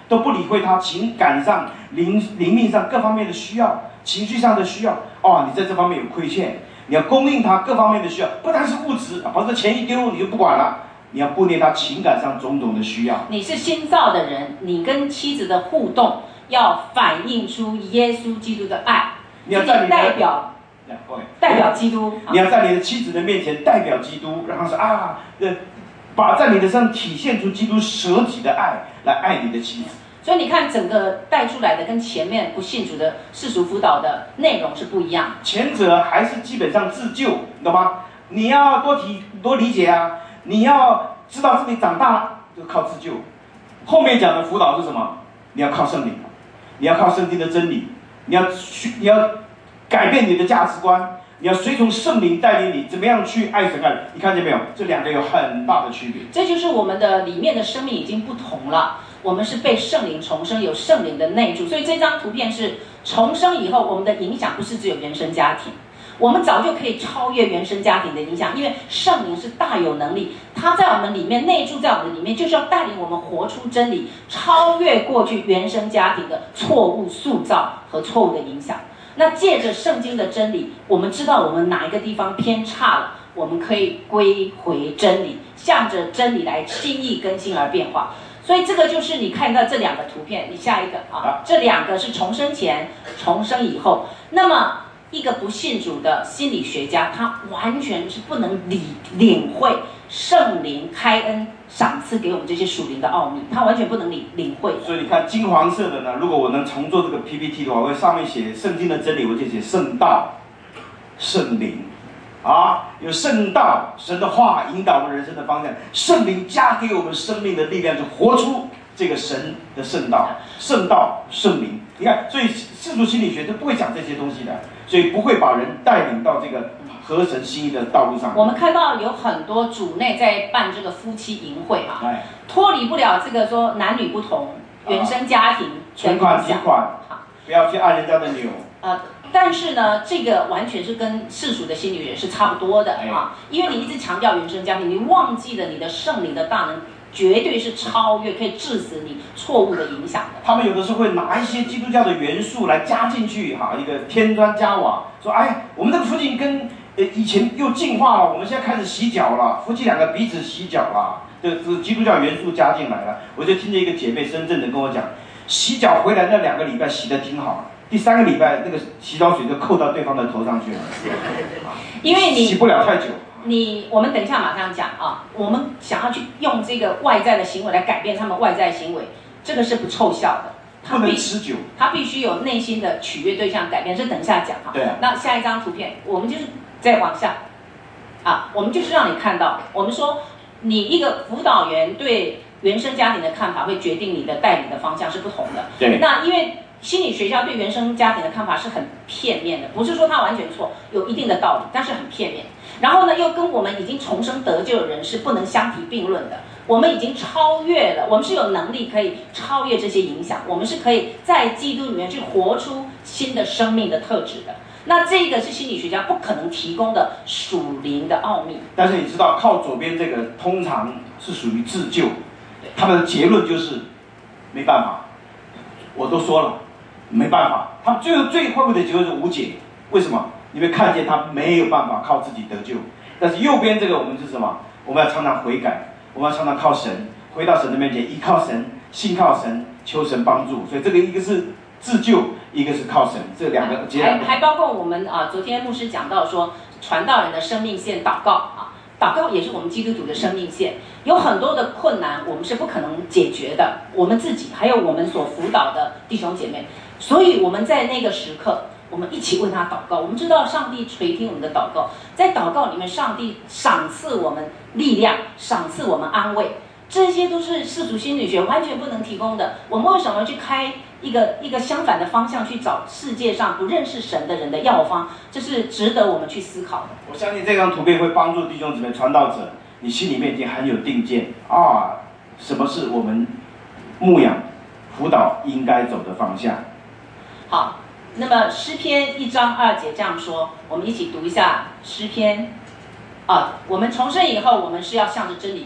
都不理会他情感上、灵命上各方面的需要，情绪上的需要。哦，你在这方面有亏欠，你要供应他各方面的需要，不单是物质，把这钱一丢你就不管了。你要顾念他情感上种种的需要。 你是新造的人，你跟妻子的互动要反映出耶稣基督的爱。 你要在你的代表基督。 你要在你的妻子的面前代表基督，然后说把在你的身上体现出基督舍己的爱，来爱你的妻子。 所以你看，整个带出来的跟前面不信主的世俗辅导的内容是不一样。 前者还是基本上自救，你懂吗？你要多理解啊，你要知道自己长大就靠自救。后面讲的辅导是什么？你要靠圣灵，你要靠圣经的真理，你要改变你的价值观，你要随从圣灵带领你怎么样去爱神爱人。你看见没有？这两个有很大的区别。 这就是我们的里面的生命已经不同了。我们是被圣灵重生，有圣灵的内住，所以这张图片是重生以后，我们的影响不是只有原生家庭，我们早就可以超越原生家庭的影响，因为圣灵是大有能力，他在我们里面内住在我们里面，就是要带领我们活出真理，超越过去原生家庭的错误塑造和错误的影响。那借着圣经的真理，我们知道我们哪一个地方偏差了，我们可以归回真理，向着真理来心意更新而变化。所以这个就是你看到这两个图片，你下一个啊，这两个是重生前、重生以后。那么一个不信主的心理学家，他完全是不能领会圣灵开恩赏赐给我们这些属灵的奥秘，他完全不能领会。 所以你看金黄色的呢，如果我能重做这个 PPT 的话，我会上面写圣经的真理，我就写圣道、圣灵。有圣道，神的话引导我们人生的方向，圣灵加给我们生命的力量，就活出这个神的圣道、圣道、圣灵。你看，所以世俗心理学都不会讲这些东西的，所以不会把人带领到这个合神心意的道路上。 我们看到有很多主内在办这个夫妻营会脱离不了这个说男女不同、原生家庭存款提款，不要去按人家的钮。 但是呢，这个完全是跟世俗的心理学是差不多的因为你一直强调原生家庭，你忘记了你的圣灵的大能绝对是超越，可以致死你错误的影响的。 他们有的时候会拿一些基督教的元素来加进去一个添砖加瓦，说我们这个附近跟以前又进化了，我们现在开始洗脚了，夫妻两个彼此洗脚了，这基督教元素加进来了。我就听见一个姐妹深圳的跟我讲，洗脚回来那2个礼拜洗得挺好，第3个礼拜那个洗澡水就扣到对方的头上去了， 因为你洗不了太久。 我们等一下马上讲我们想要去用这个外在的行为来改变他们外在行为，这个是不凑效的， 不能持久， 他必须有内心的取悦对象改变，这等一下讲对。 那下一张图片，我们就是再往下我们就是让你看到，我们说你一个辅导员对原生家庭的看法会决定你的带领的方向是不同的。 对。 那因为心理学家对原生家庭的看法是很片面的，不是说他完全错，有一定的道理，但是很片面。然后呢，又跟我们已经重生得救的人是不能相提并论的。我们已经超越了，我们是有能力可以超越这些影响，我们是可以在基督里面去活出新的生命的特质的。那这个是心理学家不可能提供的属灵的奥秘。 但是你知道，靠左边这个通常是属于自救，他们的结论就是没办法。我都说了，没办法。他们最后面的结论是无解。为什么？你会看见他没有办法靠自己得救。但是右边这个我们是什么？我们要常常悔改，我们要常常靠神，回到神的面前，依靠神，信靠神，求神帮助。所以这个一个是自救，一个是靠神，这两个结合。 还包括我们昨天牧师讲到说，传道人的生命线祷告祷告也是我们基督徒的生命线。有很多的困难我们是不可能解决的，我们自己还有我们所辅导的弟兄姐妹，所以我们在那个时刻，我们一起为他祷告。我们知道上帝垂听我们的祷告，在祷告里面，上帝赏赐我们力量，赏赐我们安慰，这些都是世俗心理学完全不能提供的。我们为什么去开一个相反的方向去找世界上不认识神的人的药方？这是值得我们去思考的。 我相信这张图片会帮助弟兄姊妹传道者，你心里面已经很有定见什么是我们牧养辅导应该走的方向。 好，那么诗篇1章2节这样说，我们一起读一下诗篇我们重生以后，我们是要向着真理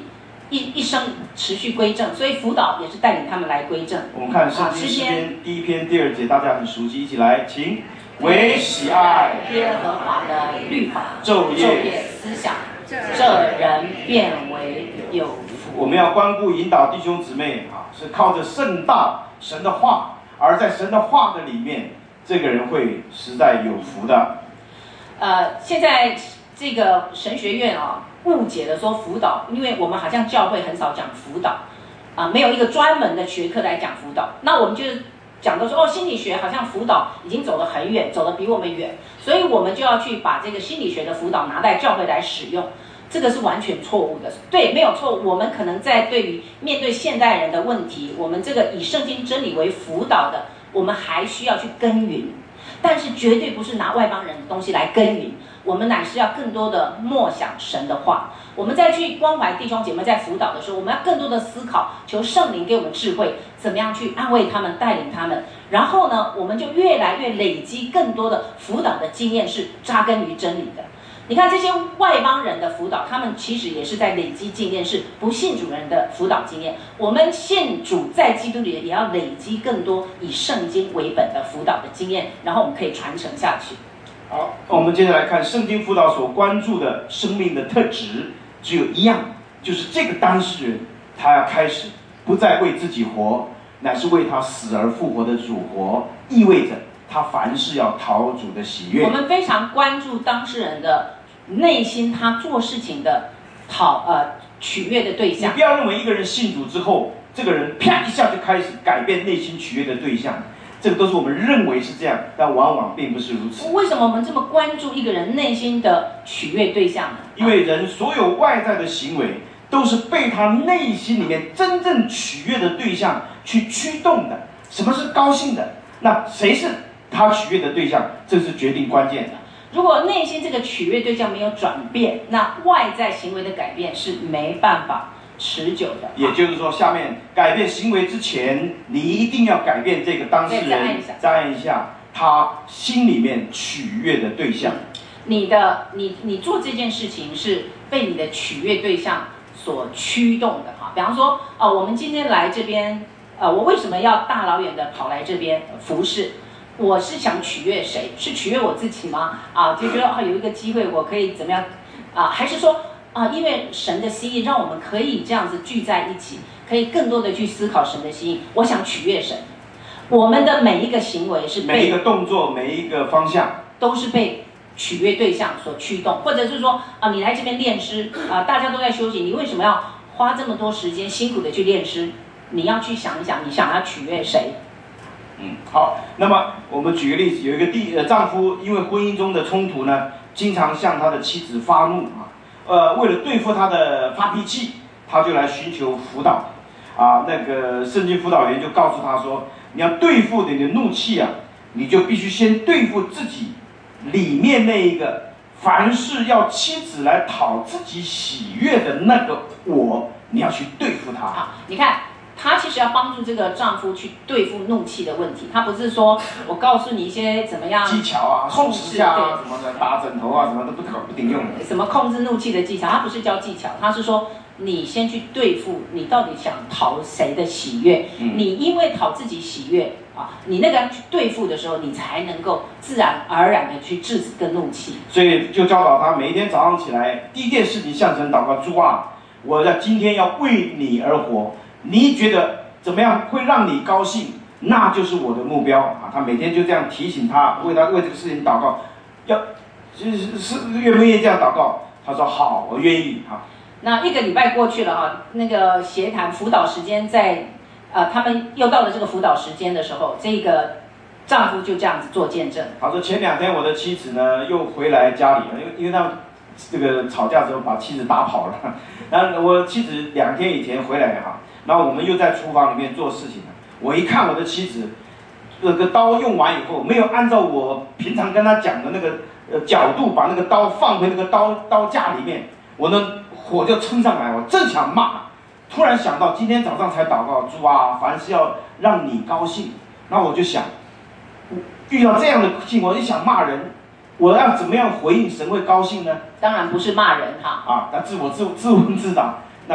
一生持续归正，所以辅导也是带领他们来归正。 我们看圣经诗篇第1篇第2节，大家很熟悉，一起来，请。唯喜爱耶和华的律法， 昼夜思想，这人变为有福。 我们要关顾引导弟兄姊妹啊，是靠着圣道、神的话，而在神的话的里面，这个人会实在有福的。 现在这个神学院啊，误解了说辅导，因为我们好像教会很少讲辅导啊，没有一个专门的学科来讲辅导。那我们就是讲到说，心理学好像辅导已经走得很远，走得比我们远，所以我们就要去把这个心理学的辅导拿在教会来使用，这个是完全错误的。对，没有错误。我们可能在对于面对现代人的问题，我们这个以圣经真理为辅导的，我们还需要去耕耘，但是绝对不是拿外邦人的东西来耕耘，我们乃是要更多的默想神的话。我们再去关怀弟兄姐妹在辅导的时候，我们要更多的思考，求圣灵给我们智慧，怎么样去安慰他们，带领他们。然后呢，我们就越来越累积更多的辅导的经验，是扎根于真理的。你看这些外邦人的辅导，他们其实也是在累积经验，是不信主人的辅导经验。我们信主在基督里也要累积更多以圣经为本的辅导的经验，然后我们可以传承下去。 好，我们接着来看圣经辅导所关注的生命的特质，只有一样，就是这个当事人他要开始不再为自己活，乃是为他死而复活的主活，意味着他凡事要讨主的喜悦。 我们非常关注当事人的内心，他做事情的取悦的对象。 你不要认为一个人信主之后，这个人啪一下就开始改变内心取悦的对象，这个都是我们认为是这样，但往往并不是如此。 为什么我们这么关注一个人内心的取悦对象呢？ 因为人所有外在的行为都是被他内心里面真正取悦的对象去驱动的。什么是高兴的？那谁是他取悦的对象？这是决定关键的。 如果内心这个取悦对象没有转变，那外在行为的改变是没办法持久的。 也就是说，下面改变行为之前，你一定要改变这个当事人，再按一下他心里面取悦的对象。 你做这件事情是被你的取悦对象所驱动的哈。比方说，我们今天来这边，我为什么要大老远的跑来这边服侍？我是想取悦谁？是取悦我自己吗？就觉得有一个机会我可以怎么样？还是说因为神的心意让我们可以这样子聚在一起，可以更多的去思考神的心意。我想取悦神。我们的每一个行为是每一个动作，每一个方向都是被取悦对象所驱动，或者是说你来这边练诗大家都在休息，你为什么要花这么多时间辛苦的去练诗？你要去想一想，你想要取悦谁？ 好，那么我们举个例子，有一个丈夫因为婚姻中的冲突呢，经常向他的妻子发怒为了对付他的发脾气，他就来寻求辅导那个圣经辅导员就告诉他说，你要对付你的怒气你就必须先对付自己里面那一个凡事要妻子来讨自己喜悦的那个你要去对付他。 你看他其实要帮助这个丈夫去对付怒气的问题，他不是说我告诉你一些怎么样技巧控制什么的，打枕头什么都不顶用的， 什么控制怒气的技巧，他不是教技巧，他是说你先去对付你到底想讨谁的喜悦，你因为讨自己喜悦你那个去对付的时候，你才能够自然而然的去制止这个怒气。 所以就教导他每一天早上起来，第一件事情向神祷告，主我今天要为你而活。你觉得怎么样会让你高兴？那就是我的目标他每天就这样提醒他，为这个事情祷告，是愿不愿意这样祷告？他说好，我愿意那1个礼拜过去了那个协谈辅导时间在他们又到了这个辅导时间的时候，这个丈夫就这样子做见证。 他说前2天我的妻子呢又回来家里了，因为他们这个吵架之后把妻子打跑了，然后我妻子2天以前回来然后我们又在厨房里面做事情我一看我的妻子，这个刀用完以后，没有按照我平常跟他讲的那个角度把那个刀放回那个刀架里面，我的火就冲上来，我正想骂，突然想到今天早上才祷告，主凡事要让你高兴。那我就想，遇到这样的情况，我就想骂人，我要怎么样回应神会高兴呢？ 当然不是骂人那自问自答。那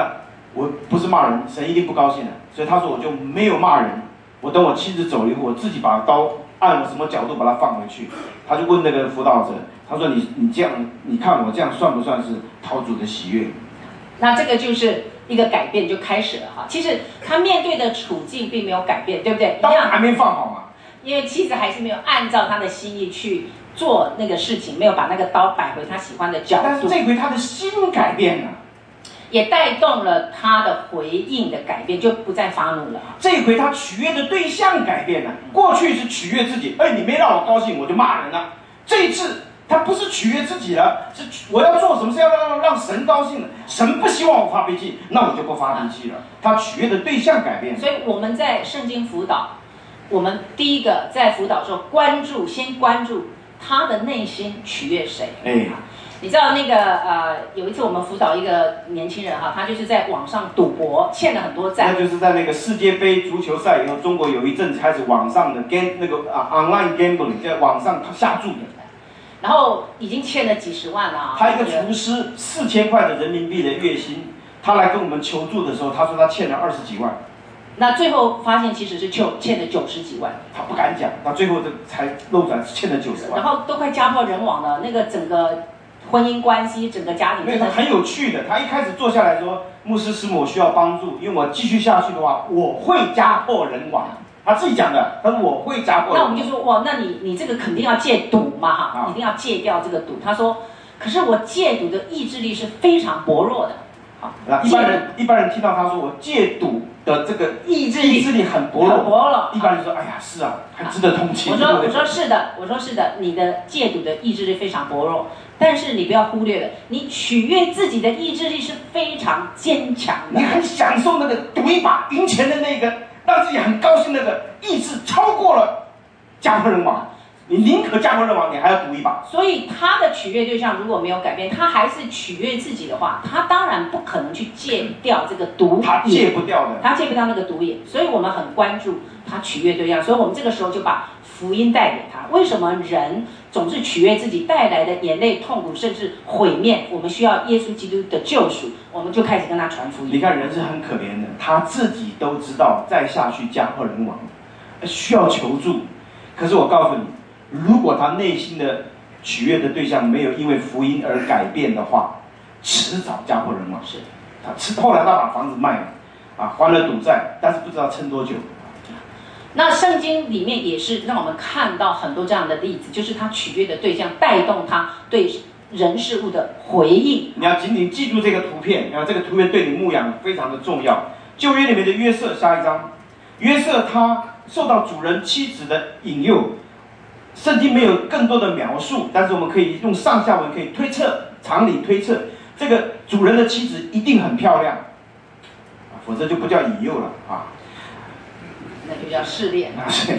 我不是骂人，神一定不高兴的。所以他说我就没有骂人，我等我妻子走了以后，我自己把刀按我什么角度把它放回去。他就问那个辅导者，他说你这样，你看我这样算不算是讨主的喜悦？ 那这个就是一个改变就开始了哈。其实他面对的处境并没有改变，对不对？ 刀还没放好嘛。 因为妻子还是没有按照他的心意去做那个事情，没有把那个刀摆回他喜欢的角度。 但是这回他的心改变了， 也带动了他的回应的改变，就不再发怒了。 这回他取悦的对象改变了，过去是取悦自己，你没让我高兴我就骂人了。这一次他不是取悦自己了，是我要做什么事要让神高兴了。神不希望我发脾气，那我就不发脾气了。他取悦的对象改变了。 所以我们在圣经辅导，我们第一个在辅导的时候先关注他的内心取悦谁。你知道那个有一次我们辅导一个年轻人哈，他就是在网上赌博，欠了很多债。 那就是在那个世界杯足球赛以后，中国有一阵开始网上的online gambling， 在网上下注的。 然后已经欠了几十万了。 他一个厨师4000块的人民币的月薪，他来跟我们求助的时候，他说他欠了20几万。 那最后发现其实是欠了90几万， 他不敢讲，到最后才露出来欠了90万。 然后都快家破人亡了，那个整个婚姻关系，整个家庭真的很有趣的。他一开始坐下来说：“牧师师母，我需要帮助，因为我继续下去的话，我会家破人亡。”他自己讲的，他说我会家破人亡。 那我们就说哇，那你这个肯定要戒赌嘛哈，一定要戒掉这个赌。他说，可是我戒赌的意志力是非常薄弱的。 那一般人听到他说我戒赌的这个意志力很薄弱，一般人说哎呀是啊，还值得同情。 我说是的，你的戒赌的意志力非常薄弱，但是你不要忽略了，你取悦自己的意志力是非常坚强的。 你很享受那个赌一把赢钱的那个，让自己很高兴那个意志超过了家破人亡。你宁可家破人亡，你还要赌一把。 所以他的取悦对象如果没有改变，他还是取悦自己的话，他当然不可能去戒掉这个毒瘾。 他戒不掉的， 他戒不掉那个毒瘾。所以我们很关注他取悦对象，所以我们这个时候就把福音带给他。为什么人总是取悦自己带来的眼泪、痛苦，甚至毁灭？我们需要耶稣基督的救赎，我们就开始跟他传福音。 你看人是很可怜的，他自己都知道再下去家破人亡，需要求助。可是我告诉你，如果他内心的取悦的对象没有因为福音而改变的话，迟早家破人亡。后来他把房子卖了，还了赌债，但是不知道撑多久。 那圣经里面也是让我们看到很多这样的例子，就是他取悦的对象带动他对人事物的回应。 你要紧紧记住这个图片，这个图片对你牧养非常的重要。旧约里面的约瑟，下一章，约瑟他受到主人妻子的引诱。圣经没有更多的描述，但是我们可以用上下文可以推测，常理推测，这个主人的妻子一定很漂亮，否则就不叫引诱了那就叫试炼。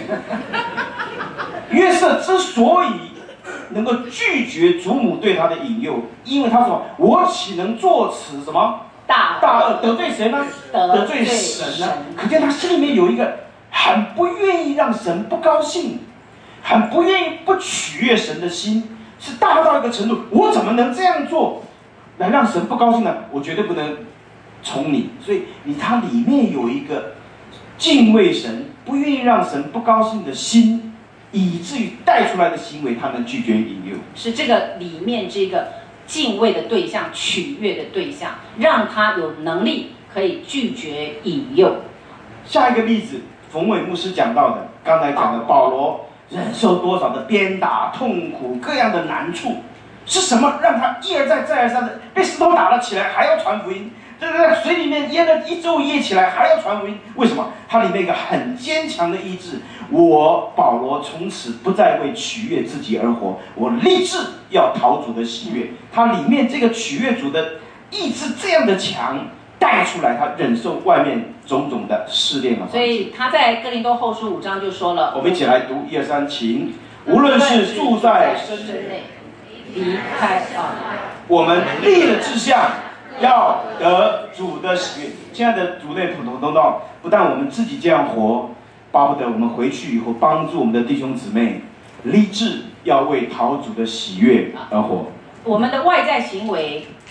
约瑟之所以能够拒绝祖母对他的引诱，因为他说：“我岂能作此什么大恶，得罪谁呢？得罪神呢？”可见他心里面有一个很不愿意让神不高兴。很不愿意不取悦神的心，是大到一个程度，我怎么能这样做来让神不高兴呢？我绝对不能从你。所以他里面有一个敬畏神，不愿意让神不高兴的心，以至于带出来的行为，他能拒绝引诱。 是这个里面这个敬畏的对象、取悦的对象，让他有能力可以拒绝引诱。 下一个例子，冯伟牧师讲到的，刚才讲的保罗。忍受多少的鞭打、痛苦、各样的难处，是什么让他一而再、再而三的被石头打了起来，还要传福音？在水里面淹了1昼1夜起来，还要传福音？为什么？他里面一个很坚强的意志。我保罗从此不再为取悦自己而活，我立志要讨主的喜悦。他里面这个取悦主的意志这样的强。带出来，他忍受外面种种的试炼了。 所以他在哥林多后书5章就说了， 我们一起来读1、2、3，请。无论是住在身内，离开我们立了志向，要得主的喜悦。亲爱的主内普通通道，不但我们自己这样活，巴不得我们回去以后帮助我们的弟兄姊妹，立志要为讨主的喜悦而活。 我们的外在行为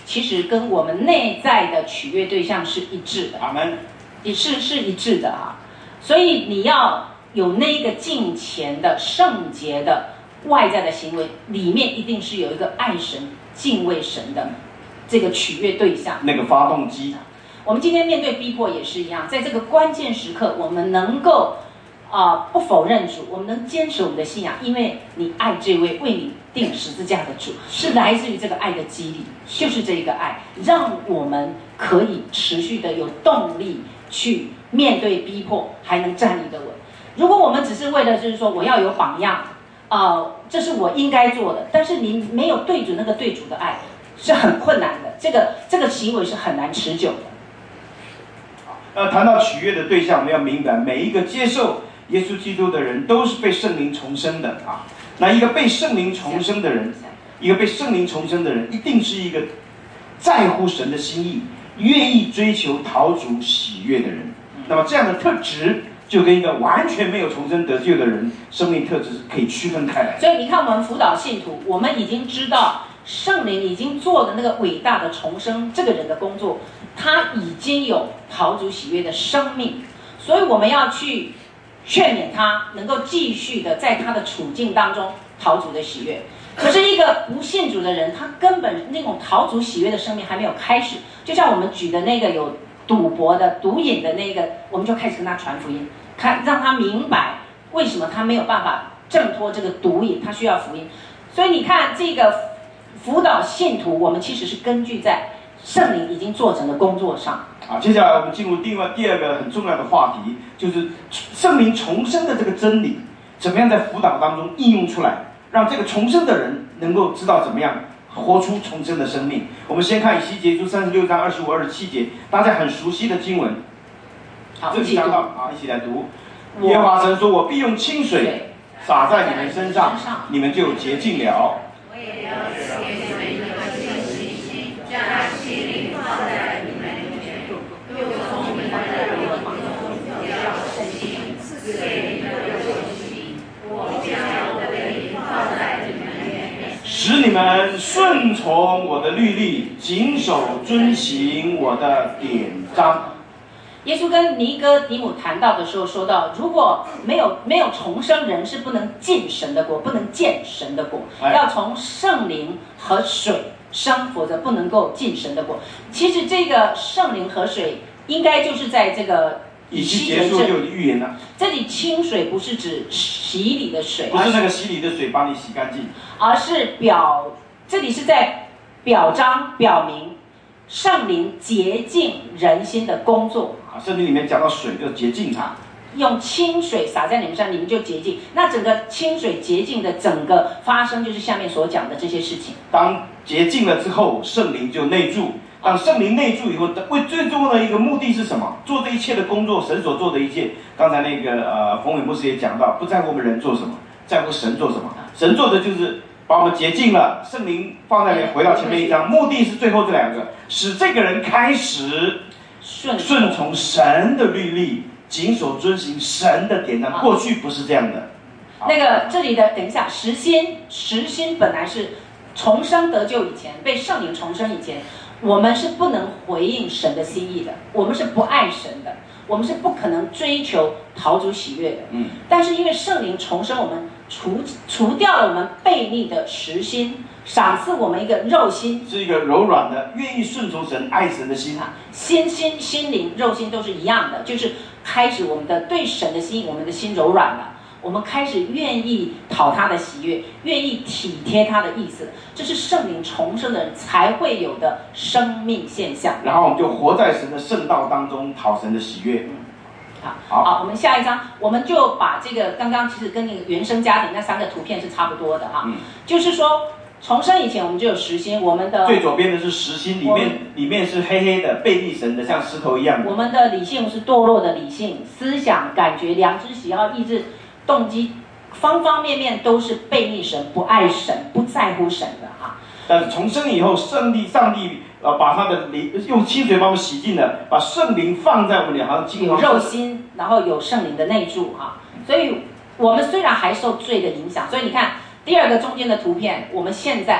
其实跟我们内在的取悦对象是一致的。 阿门。 也是一致的哈。所以你要有那一个敬虔的、圣洁的外在的行为，里面一定是有一个爱神、敬畏神的这个取悦对象， 那个发动机。 我们今天面对逼迫也是一样，在这个关键时刻，我们能够不否认主，我们能坚持我们的信仰，因为你爱这位为你定十字架的主，是来自于这个爱的激励，就是这个爱，让我们可以持续的有动力去面对逼迫，还能站立得稳。如果我们只是为了就是说我要有榜样，这是我应该做的，但是你没有对准那个对主的爱，是很困难的，这个行为是很难持久的。 谈到取悦的对象，我们要明白，每一个接受耶稣基督的人都是被圣灵重生的啊。那一个被圣灵重生的人，一定是一个在乎神的心意，愿意追求讨主喜悦的人。那么这样的特质，就跟一个完全没有重生得救的人生命特质可以区分开来。 所以你看，我们辅导信徒，我们已经知道圣灵已经做的那个伟大的重生这个人的工作，他已经有讨主喜悦的生命，所以我们要去劝勉他能够继续的在他的处境当中讨主的喜悦。可是一个不信主的人，他根本那种讨主喜悦的生命还没有开始。就像我们举的那个有赌博的、毒瘾的那个，我们就开始跟他传福音，让他明白为什么他没有办法挣脱这个毒瘾，他需要福音。所以你看，这个辅导信徒，我们其实是根据在圣灵已经做成的工作上。 接下来我们进入第二个很重要的话题，就是圣灵重生的这个真理，怎么样在辅导当中应用出来，让这个重生的人能够知道怎么样活出重生的生命。我们先看以西结书36章25、27节，大家很熟悉的经文。 好， 这里讲到一起来读。耶和华神说：“我必用清水洒在你们身上，你们就洁净了。”我也要给你们一个新心，将心灵放在你们里面，又从你们的灵魂中要生命，赐给你们救赎。我将我的灵放在你们里面，使你们顺从我的律例，谨守遵行我的典章。 耶稣跟尼哥底母谈到的时候说到，如果没有重生，人是不能进神的国，不能见神的国，要从圣灵和水生，否则不能够进神的国。其实这个圣灵和水应该就是在这个以西结束就有预言了。 这里清水不是指洗礼的水， 不是那个洗礼的水把你洗干净， 而是这里是在表明圣灵洁净人心的工作。 圣经里面讲到水就洁净它， 用清水洒在你们上，你们就洁净。那整个清水洁净的整个发生，就是下面所讲的这些事情。 当洁净了之后，圣灵就内住。当圣灵内住以后，为最重要的一个目的是什么？做这一切的工作，神所做的一切。刚才那个冯伟牧师也讲到，不在乎我们人做什么，在乎神做什么。神做的就是把我们洁净了，圣灵放在回到前面一章，目的是最后这两个，使这个人开始顺从神的律例，谨守遵行神的典章。过去不是这样的。 那个这里的等一下，实心本来是重生得救以前，被圣灵重生以前，我们是不能回应神的心意的，我们是不爱神的，我们是不可能追求讨主喜悦的。但是因为圣灵重生，我们除掉了我们悖逆的实心，赏赐我们一个肉心， 是一个柔软的、愿意顺从神、爱神的心。 心灵、肉心都是一样的，就是开始我们的对神的心，我们的心柔软了，我们开始愿意讨他的喜悦，愿意体贴他的意思，这是圣灵重生的人才会有的生命现象。 然后我们就活在神的圣道当中，讨神的喜悦。 好，我们下一章，我们就把这个刚刚其实跟那个原生家庭那3个图片是差不多的哈。就是说重生以前我们就有实心，我们的最左边的是实心，里面是黑黑的背逆神的，像石头一样的。 我们的理性是堕落的理性，思想、感觉、良知、喜好、意志、动机，方方面面都是背逆神、不爱神、不在乎神的哈。 但是重生以后，上帝把他的灵用清水把我们洗净了，把圣灵放在我们里，好像有肉心，然后有圣灵的内住哈。所以我们虽然还受罪的影响，所以你看第2个中间的图片，我们现在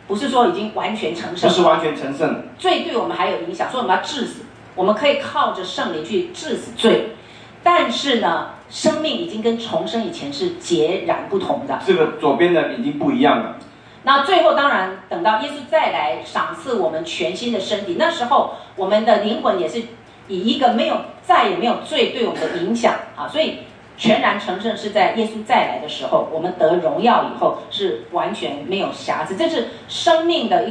不是说已经完全成圣， 不是完全成圣， 罪对我们还有影响，所以我们要治死。我们可以靠着圣灵去治死罪，但是呢，生命已经跟重生以前是截然不同的。 这个左边的已经不一样了。 那最后当然等到耶稣再来赏赐我们全新的身体，那时候我们的灵魂也是以一个再也没有罪对我们的影响啊，所以全然成圣是在耶稣再来的时候，我们得荣耀以后是完全没有瑕疵，这是生命的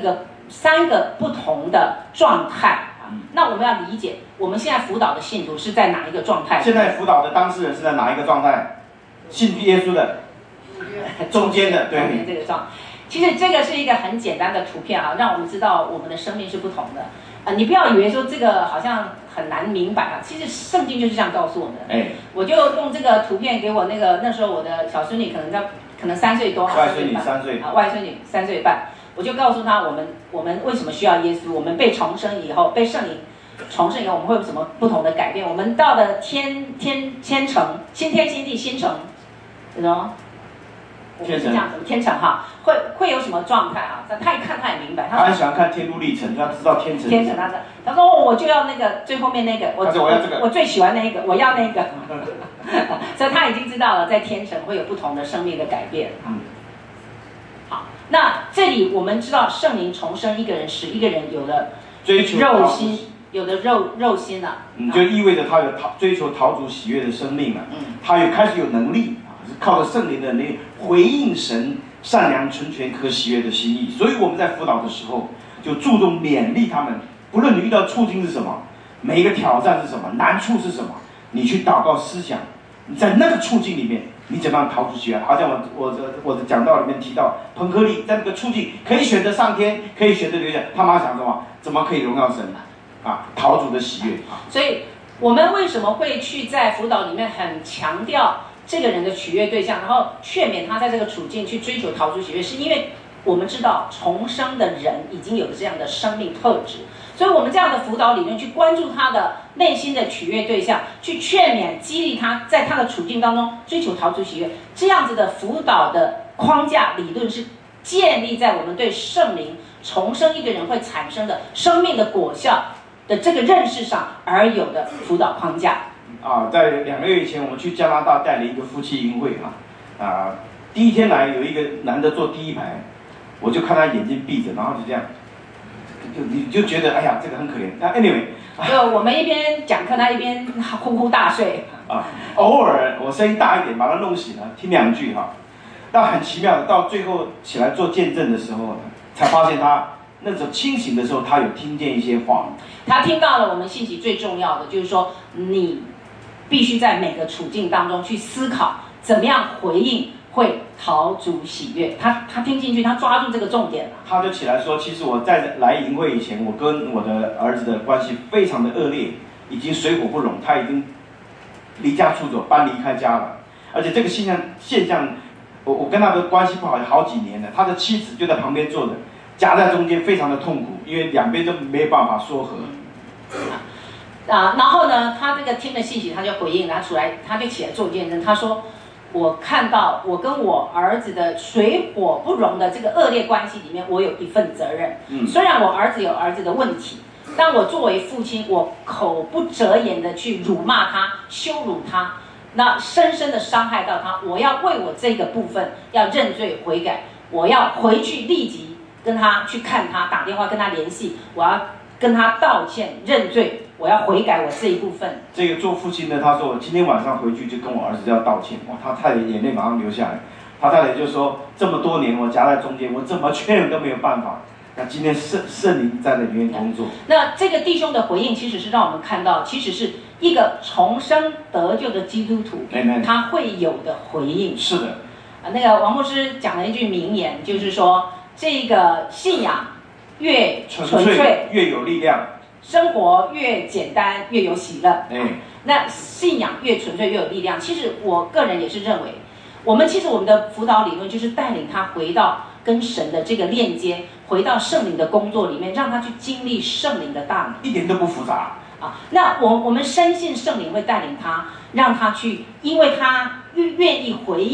3个不同的状态啊。那我们要理解，我们现在辅导的信徒是在哪一个状态？ 现在辅导的当事人是在哪一个状态？信耶稣的中间的，对， 中间这个状态。其实这个是一个很简单的图片啊，让我们知道我们的生命是不同的。你不要以为说这个好像很难明白啊，其实圣经就是这样告诉我们的。我就用这个图片给我那时候我的小孙女可能3岁多， 外孙女3岁啊，外孙女3岁半，我就告诉她我们为什么需要耶稣，我们被重生以后，被圣灵重生以后，我们会有什么不同的改变？我们到了天城，新天新地新城，什么？ 天城， 天城哈，会有什么状态啊？他一看他也明白， 他很喜欢看天路历程，他知道天城。 天城他说我就要那个最后面那个，我要这个， 我最喜欢那个，我要那个，所以他已经知道了，在天城会有不同的生命的改变。好，那这里我们知道圣灵重生一个人，使一个人有了肉心，有的肉心了， 就意味着他有追求讨主喜悦的生命了，他也开始有能力。靠着圣灵的能力回应神善良、纯全、可喜悦的心意，所以我们在辅导的时候就注重勉励他们，不论你遇到处境是什么，每一个挑战是什么，难处是什么，你去祷告思想，你在那个处境里面，你怎么样讨主喜悦？好像我的讲道里面提到，彭克利在那个处境可以选择上天，可以选择留下，他妈想什么？怎么可以荣耀神啊？讨主的喜悦啊！ 所以我们为什么会去在辅导里面很强调这个人的取悦对象，然后劝勉他在这个处境去追求讨主喜悦，是因为我们知道重生的人已经有这样的生命特质，所以我们这样的辅导理论去关注他的内心的取悦对象，去劝勉激励他在他的处境当中追求讨主喜悦，这样子的辅导的框架理论是建立在我们对圣灵重生一个人会产生的生命的果效的这个认识上而有的辅导框架。 在2个月以前，我们去加拿大带了一个夫妻营会第一天来有一个男的坐第一排，我就看他眼睛闭着，然后就这样，你就觉得哎呀这个很可怜。anyway， 就我们一边讲课，他一边呼呼大睡偶尔我声音大一点把他弄醒了，听2句但很奇妙的，到最后起来做见证的时候，才发现他那时候清醒的时候，他有听见一些话，他听到了我们信息最重要的，就是说你必须在每个处境当中去思考怎么样回应会讨主喜悦。他听进去，他抓住这个重点了。 他就起来说，其实我在来营会以前，我跟我的儿子的关系非常的恶劣，已经水火不容，他已经离家出走，搬离开家了。而且这个现象，我跟他的关系不好好几年了，他的妻子就在旁边坐着，夹在中间，非常的痛苦，因为两边都没有办法说和。 然后呢，他这个听了信息，他就回应，他就起来做见证。他说：“我看到我跟我儿子的水火不容的这个恶劣关系里面，我有一份责任。虽然我儿子有儿子的问题，但我作为父亲，我口不择言的去辱骂他、羞辱他，那深深的伤害到他。我要为我这个部分要认罪悔改，我要回去立即跟他去看他，打电话跟他联系，我要跟他道歉认罪。”我要悔改我这一部分。 这个做父亲的他说，我今天晚上回去就跟我儿子要道歉。哇，他太太眼泪马上流下来。他太太就说，这么多年我夹在中间，我怎么劝都没有办法。那今天圣灵在里面工作。 那这个弟兄的回应，其实是让我们看到，其实是一个重生得救的基督徒，他会有的回应。 是的。 那个王牧师讲了一句名言，就是说，这个信仰越纯粹， 越有力量。 生活越简单越有喜乐，那信仰越纯粹越有力量。其实我个人也是认为，我们的辅导理论就是带领他回到跟神的这个链接，回到圣灵的工作里面，让他去经历圣灵的大能， 一点都不复杂那我们深信圣灵会带领他，让他去，因为他愿意回应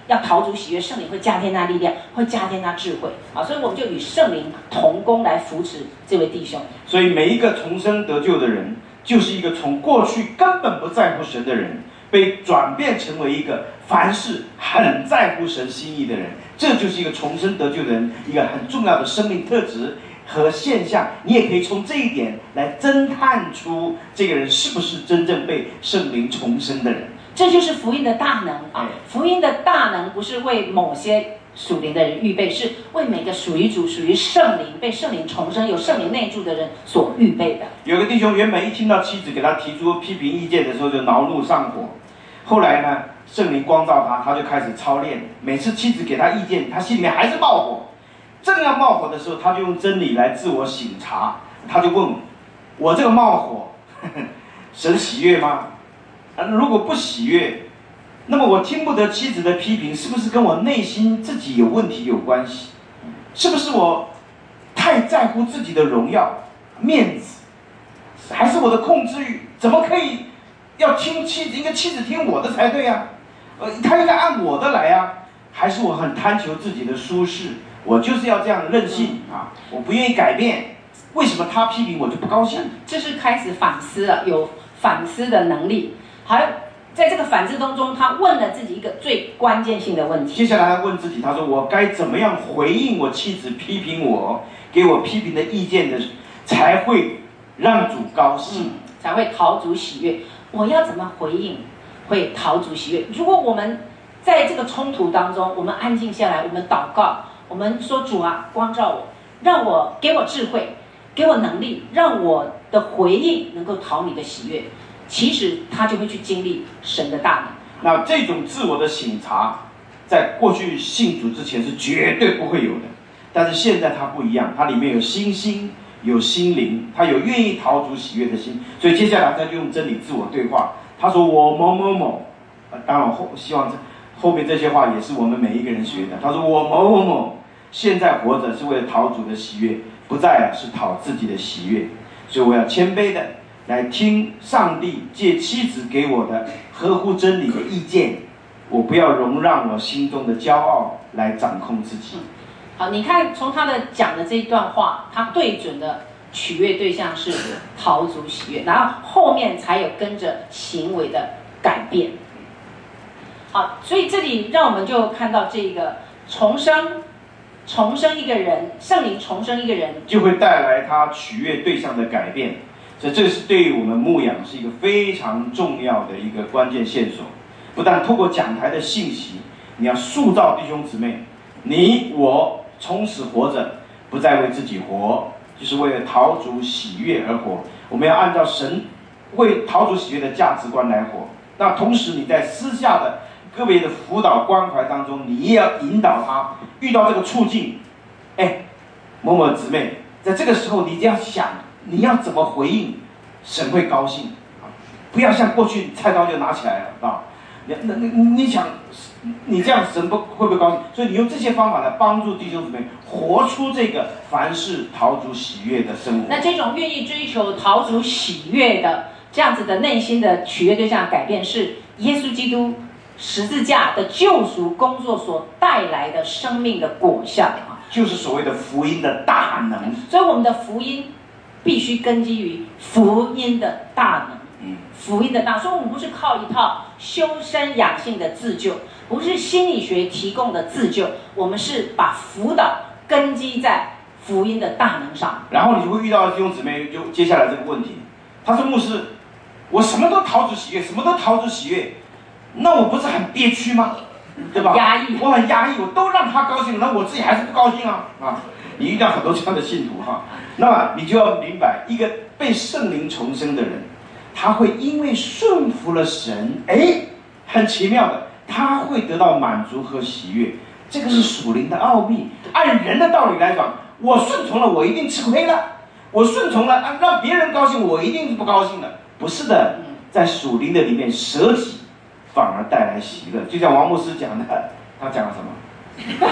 要讨主喜悦，圣灵会加添他力量，会加添他智慧啊，所以我们就与圣灵同工来扶持这位弟兄。 所以每一个重生得救的人，就是一个从过去根本不在乎神的人，被转变成为一个凡事很在乎神心意的人。这就是一个重生得救的人一个很重要的生命特质和现象。你也可以从这一点来侦探出这个人是不是真正被圣灵重生的人。 这就是福音的大能啊！福音的大能不是为某些属灵的人预备，是为每个属于主、属于圣灵、被圣灵重生、有圣灵内住的人所预备的。 有个弟兄原本一听到妻子给他提出批评意见的时候就恼怒上火，后来呢，圣灵光照他，他就开始操练。每次妻子给他意见，他心里面还是冒火。正要冒火的时候，他就用真理来自我省察。他就问我这个冒火，神喜悦吗？如果不喜悦，那么我听不得妻子的批评，是不是跟我内心自己有问题有关系？是不是我太在乎自己的荣耀、面子，还是我的控制欲？怎么可以要听妻子？应该妻子听我的才对啊，他应该按我的来啊。还是我很贪求自己的舒适，我就是要这样任性啊，我不愿意改变。为什么他批评我就不高兴？ 这是开始反思了，有反思的能力。还在这个反思当中，他问了自己一个最关键性的问题。 接下来他问自己，他说：“我该怎么样回应我妻子批评我、给我批评的意见的，才会让主高兴， 才会讨主喜悦？我要怎么回应，会讨主喜悦？如果我们在这个冲突当中，我们安静下来，我们祷告，我们说主啊，光照我，让我给我智慧，给我能力，让我的回应能够讨你的喜悦。”其实他就会去经历神的大能。 那这种自我的省察，在过去信主之前是绝对不会有的，但是现在它不一样，它里面有心心，有心灵，他有愿意讨主喜悦的心。所以接下来他就用真理自我对话。他说：“我某某某，当然希望后面这些话也是我们每一个人学的。他说：我某某某现在活着是为了讨主的喜悦，不再是讨自己的喜悦。所以我要谦卑的。”来听上帝借妻子给我的合乎真理的意见，我不要容让我心中的骄傲来掌控自己。 好，你看从他的讲的这一段话，他对准的取悦对象是讨主喜悦，然后后面才有跟着行为的改变。好，所以这里让我们就看到这个重生一个人，圣灵重生一个人， 就会带来他取悦对象的改变。所以这是对于我们牧养是一个非常重要的一个关键线索。不但透过讲台的信息，你要塑造弟兄姊妹，你我从此活着，不再为自己活，就是为了讨主喜悦而活。我们要按照神为讨主喜悦的价值观来活。那同时你在私下的个别的辅导关怀当中，你也要引导他遇到这个处境，某某姊妹，在这个时候你就要想。你要怎么回应，神会高兴啊！不要像过去菜刀就拿起来了啊！你想，你这样神会不会高兴？所以你用这些方法来帮助弟兄姊妹活出这个凡事讨主喜悦的生活。 那这种愿意追求讨主喜悦的这样子的内心的取悦对象改变，是耶稣基督十字架的救赎工作所带来的生命的果效啊， 就是所谓的福音的大能。 所以我们的福音必须根基于福音的大能，福音的大能。所以我们不是靠一套修身养性的自救，不是心理学提供的自救，我们是把辅导根基在福音的大能上。 然后你就会遇到弟兄姊妹，就接下来这个问题，他说：牧师，我什么都讨主喜悦，什么都讨主喜悦，那我不是很憋屈吗？对吧？ 压抑， 我很压抑，我都让他高兴，那我自己还是不高兴啊！你遇到很多这样的信徒哈，那么你就要明白，一个被圣灵重生的人，他会因为顺服了神，很奇妙的，他会得到满足和喜悦。这个是属灵的奥秘。按人的道理来讲，我顺从了，我一定吃亏了；我顺从了，让别人高兴，我一定是不高兴的。不是的，在属灵的里面，舍己反而带来喜乐。就像王牧师讲的，他讲了什么？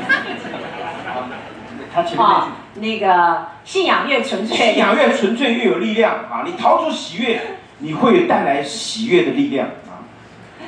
他前面那个信仰越纯粹， 信仰越纯粹越有力量啊！你讨主喜悦，你会带来喜悦的力量啊！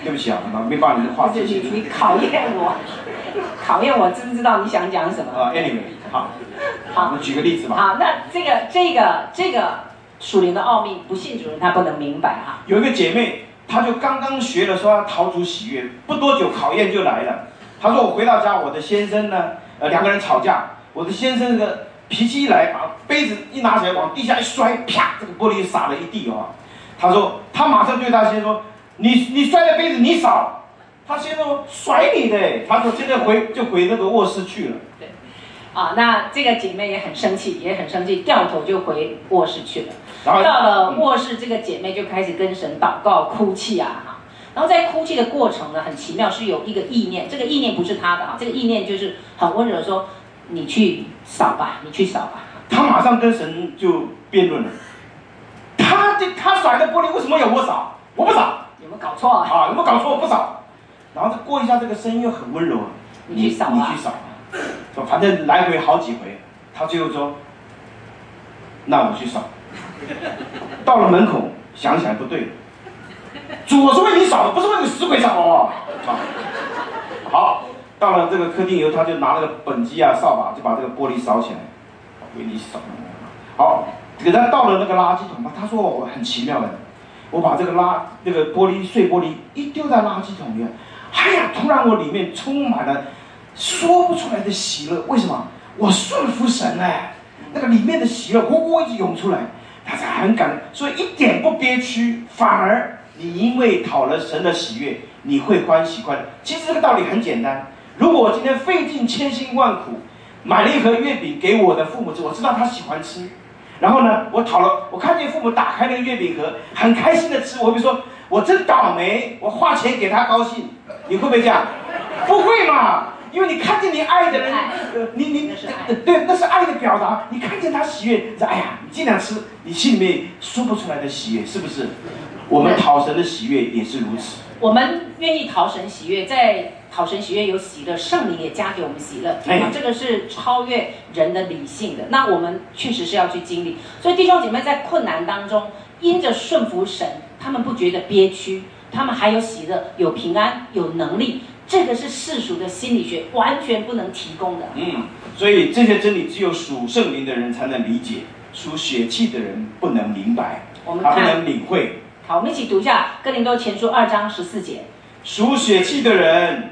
对不起啊，没把你的话记清楚。 你考验我，考验我知不知道你想讲什么 ？Anyway， 好，我们举个例子吧。 好，那这个属灵的奥秘，不信主人他不能明白哈。 有一个姐妹，她就刚刚学了说要逃出喜悦，不多久考验就来了。她说我回到家，我的先生呢，两个人吵架，我的先生这个脾气一来，把杯子一拿起来往地下一摔，啪，这个玻璃洒了一地啊。她说她马上对她先生说，你摔的杯子你扫。她先生说甩你的，她说现在回那个卧室去了。 对。那这个姐妹也很生气，掉头就回卧室去了。然后到了卧室，这个姐妹就开始跟神祷告、哭泣啊，然后在哭泣的过程呢，很奇妙，是有一个意念，这个意念不是她的这个意念就是很温柔的说：“你去扫吧，你去扫吧。” 她马上跟神就辩论了，她甩的玻璃为什么要我扫？我不扫， 有没有搞错啊？ 有没有搞错？我不扫。然后过一下，这个声音又很温柔， 你去扫吧， 你去扫。说反正来回好几回，他最后说：“那我去扫。”到了门口，想起来不对，主，我是为你扫的，不是为你死鬼扫哦。好，到了这个客厅以后，他就拿那个本机扫把，就把这个玻璃扫起来，为你扫。好，给他到了那个垃圾桶吧。他说我很奇妙的，我把这个玻璃碎玻璃一丢在垃圾桶里，哎呀，突然我里面充满了说不出来的喜乐。为什么？我顺服神那个里面的喜乐一直涌出来，他才很感人，所以一点不憋屈，反而你因为讨了神的喜悦，你会欢喜快乐。其实这个道理很简单，如果我今天费尽千辛万苦买了一盒月饼给我的父母吃，我知道他喜欢吃，然后呢，我看见父母打开那个月饼盒，很开心的吃，我会说，我真倒霉，我花钱给他高兴，你会不会这样？不会嘛，因为你看见你爱的人，对，那是爱的表达。你看见他喜悦，你说哎呀，你尽量吃，你心里面说不出来的喜悦，是不是？我们讨神的喜悦也是如此。 我们愿意讨神喜悦，在讨神喜悦有喜乐，圣灵也加给我们喜乐，这个是超越人的理性的。那我们确实是要去经历。所以弟兄姐妹在困难当中，因着顺服神，他们不觉得憋屈，他们还有喜乐，有平安，有能力。这个是世俗的心理学完全不能提供的。 所以这些真理只有属圣灵的人才能理解，属血气的人不能明白，他不能领会。 好，我们一起读一下哥林多前书2章14节。 属血气的人，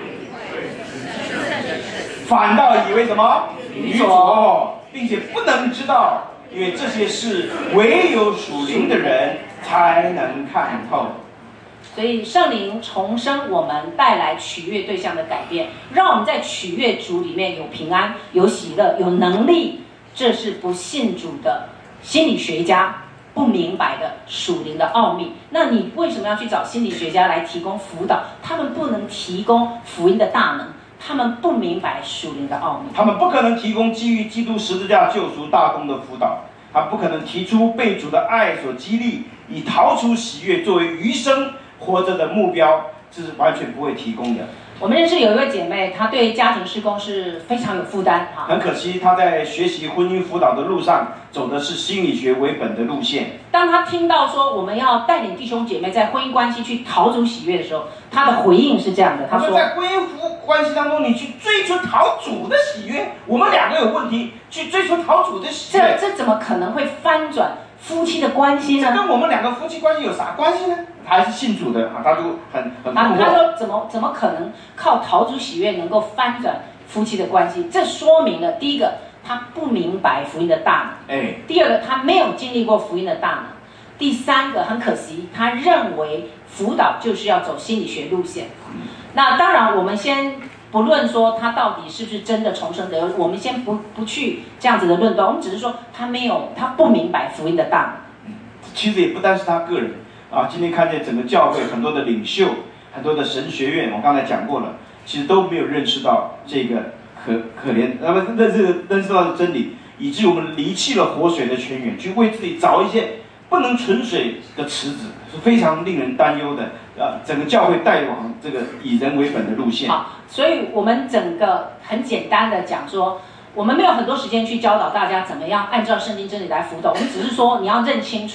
反倒以为什么？愚拙，并且不能知道，因为这些事唯有属灵的人才能看透。 所以圣灵重生我们，带来取悦对象的改变，让我们在取悦主里面有平安、有喜乐、有能力。这是不信主的心理学家不明白的属灵的奥秘。那你为什么要去找心理学家来提供辅导？他们不能提供福音的大能，他们不明白属灵的奥秘， 他们不可能提供基于基督十字架救赎大功的辅导，他不可能提出被主的爱所激励，以逃出喜悦作为余生活着的目标，这是完全不会提供的。 我们认识有一位姐妹，她对家庭事工是非常有负担很可惜，她在学习婚姻辅导的路上走的是心理学为本的路线。 当她听到说我们要带领弟兄姐妹在婚姻关系去逃出喜悦的时候，她的回应是这样的：她说， 在婚姻关系当中，你去追求讨主的喜悦，我们两个有问题，去追求讨主的喜悦， 这怎么可能会翻转夫妻的关系呢？ 这跟我们两个夫妻关系有啥关系呢？他还是信主的他就很困惑。 他说怎么可能靠讨主喜悦能够翻转夫妻的关系？这说明了第一个，他不明白福音的大能；第二个，他没有经历过福音的大能；第三个，很可惜，他认为辅导就是要走心理学路线。那当然，我们先不论说他到底是不是真的重生得救，我们先不去这样子的论断，我们只是说他不明白福音的大能。 其实也不单是他个人今天看见整个教会很多的领袖，很多的神学院，我刚才讲过了，其实都没有认识到这个可怜，认识到真理，以致我们离弃了活水的泉源，去为自己找一些不能存水的池子，是非常令人担忧的。整个教会带往这个以人为本的路线。 好，所以我们整个很简单的讲说，我们没有很多时间去教导大家怎么样按照圣经真理来辅导，我们只是说你要认清楚，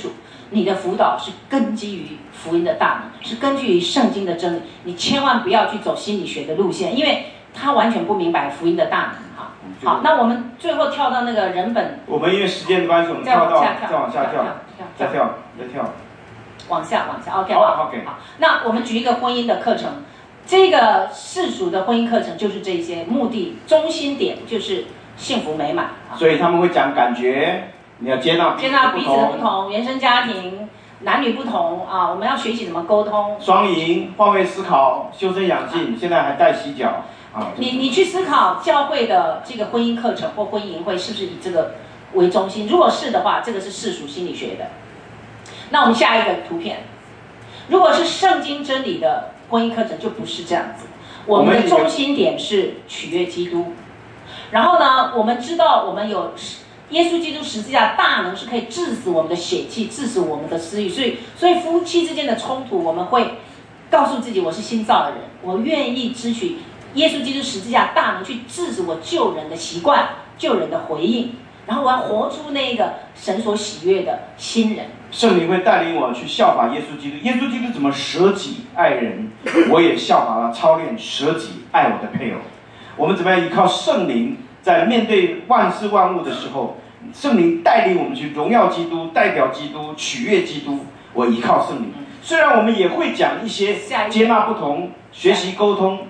你的辅导是根基于福音的大能，是根据于圣经的真理。你千万不要去走心理学的路线，因为他完全不明白福音的大能哈。好，那我们最后跳到那个人本。 我们因为时间的关系，我们跳到再往下跳，再跳。 往下 ，OK 好。好，那我们举一个婚姻的课程，这个世俗的婚姻课程就是这些，目的中心点就是幸福美满。 所以他们会讲感觉，你要接纳彼此的不同， 原生家庭、男女不同啊，我们要学习怎么沟通， 双赢、换位思考、修身养性，现在还带洗脚啊。 你去思考教会的这个婚姻课程或婚姻营会是不是以这个为中心？如果是的话，这个是世俗心理学的。那我们下一个图片，如果是圣经真理的婚姻课程，就不是这样子。我们的中心点是取悦基督。然后呢，我们知道我们有耶稣基督十字架大能是可以治死我们的血气，治死我们的私欲。所以夫妻之间的冲突，我们会告诉自己，我是新造的人，我愿意支取耶稣基督十字架大能去治死我救人的习惯、救人的回应。然后我要活出那个神所喜悦的新人。 圣灵会带领我去效法耶稣基督。耶稣基督怎么舍己爱人，我也效法他操练舍己爱我的配偶。我们怎么样依靠圣灵，在面对万事万物的时候，圣灵带领我们去荣耀基督、代表基督、取悦基督。我依靠圣灵。虽然我们也会讲一些接纳不同、学习沟通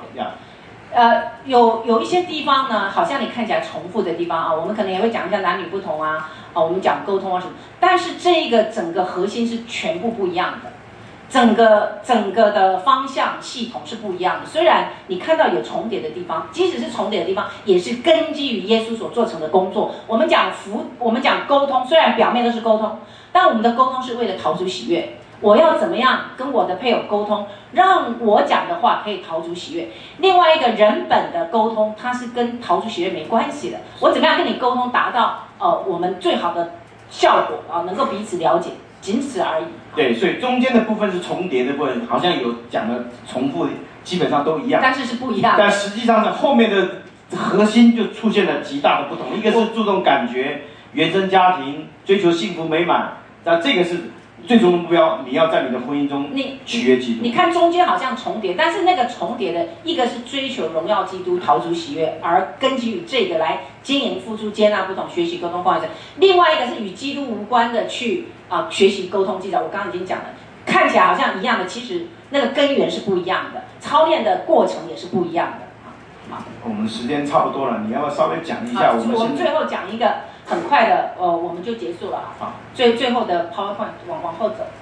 有一些地方呢，好像你看起来重复的地方啊，我们可能也会讲一下男女不同啊，我们讲沟通啊什么，但是这个整个核心是全部不一样的，整个的方向系统是不一样的。虽然你看到有重叠的地方，即使是重叠的地方，也是根基于耶稣所做成的工作。我们讲沟通，虽然表面都是沟通，但我们的沟通是为了讨主喜悦。我要怎么样跟我的配偶沟通，让我讲的话可以讨主喜悦。另外一个人本的沟通，它是跟讨主喜悦没关系的。我怎么样跟你沟通，达到我们最好的效果啊，能够彼此了解，仅此而已。 对，所以中间的部分是重叠的部分，好像有讲的重复，基本上都一样， 但是不一样的。 但实际上呢，后面的核心就出现了极大的不同。一个是注重感觉、原生家庭、追求幸福美满，那这个是最终的目标，你要在你的婚姻中取悦基督。 你看中间好像重叠，但是那个重叠的一个是追求荣耀基督、讨主喜悦，而根据于这个来经营、付出、接纳不同、学习、沟通、换位。另外一个是与基督无关的去学习、沟通、记载。我刚刚已经讲了，看起来好像一样的，其实那个根源是不一样的，操练的过程也是不一样的。 我们时间差不多了，你要不要稍微讲一下？ 我们最后讲一个很快的，我们就结束了啊。最后的 PowerPoint 往后走，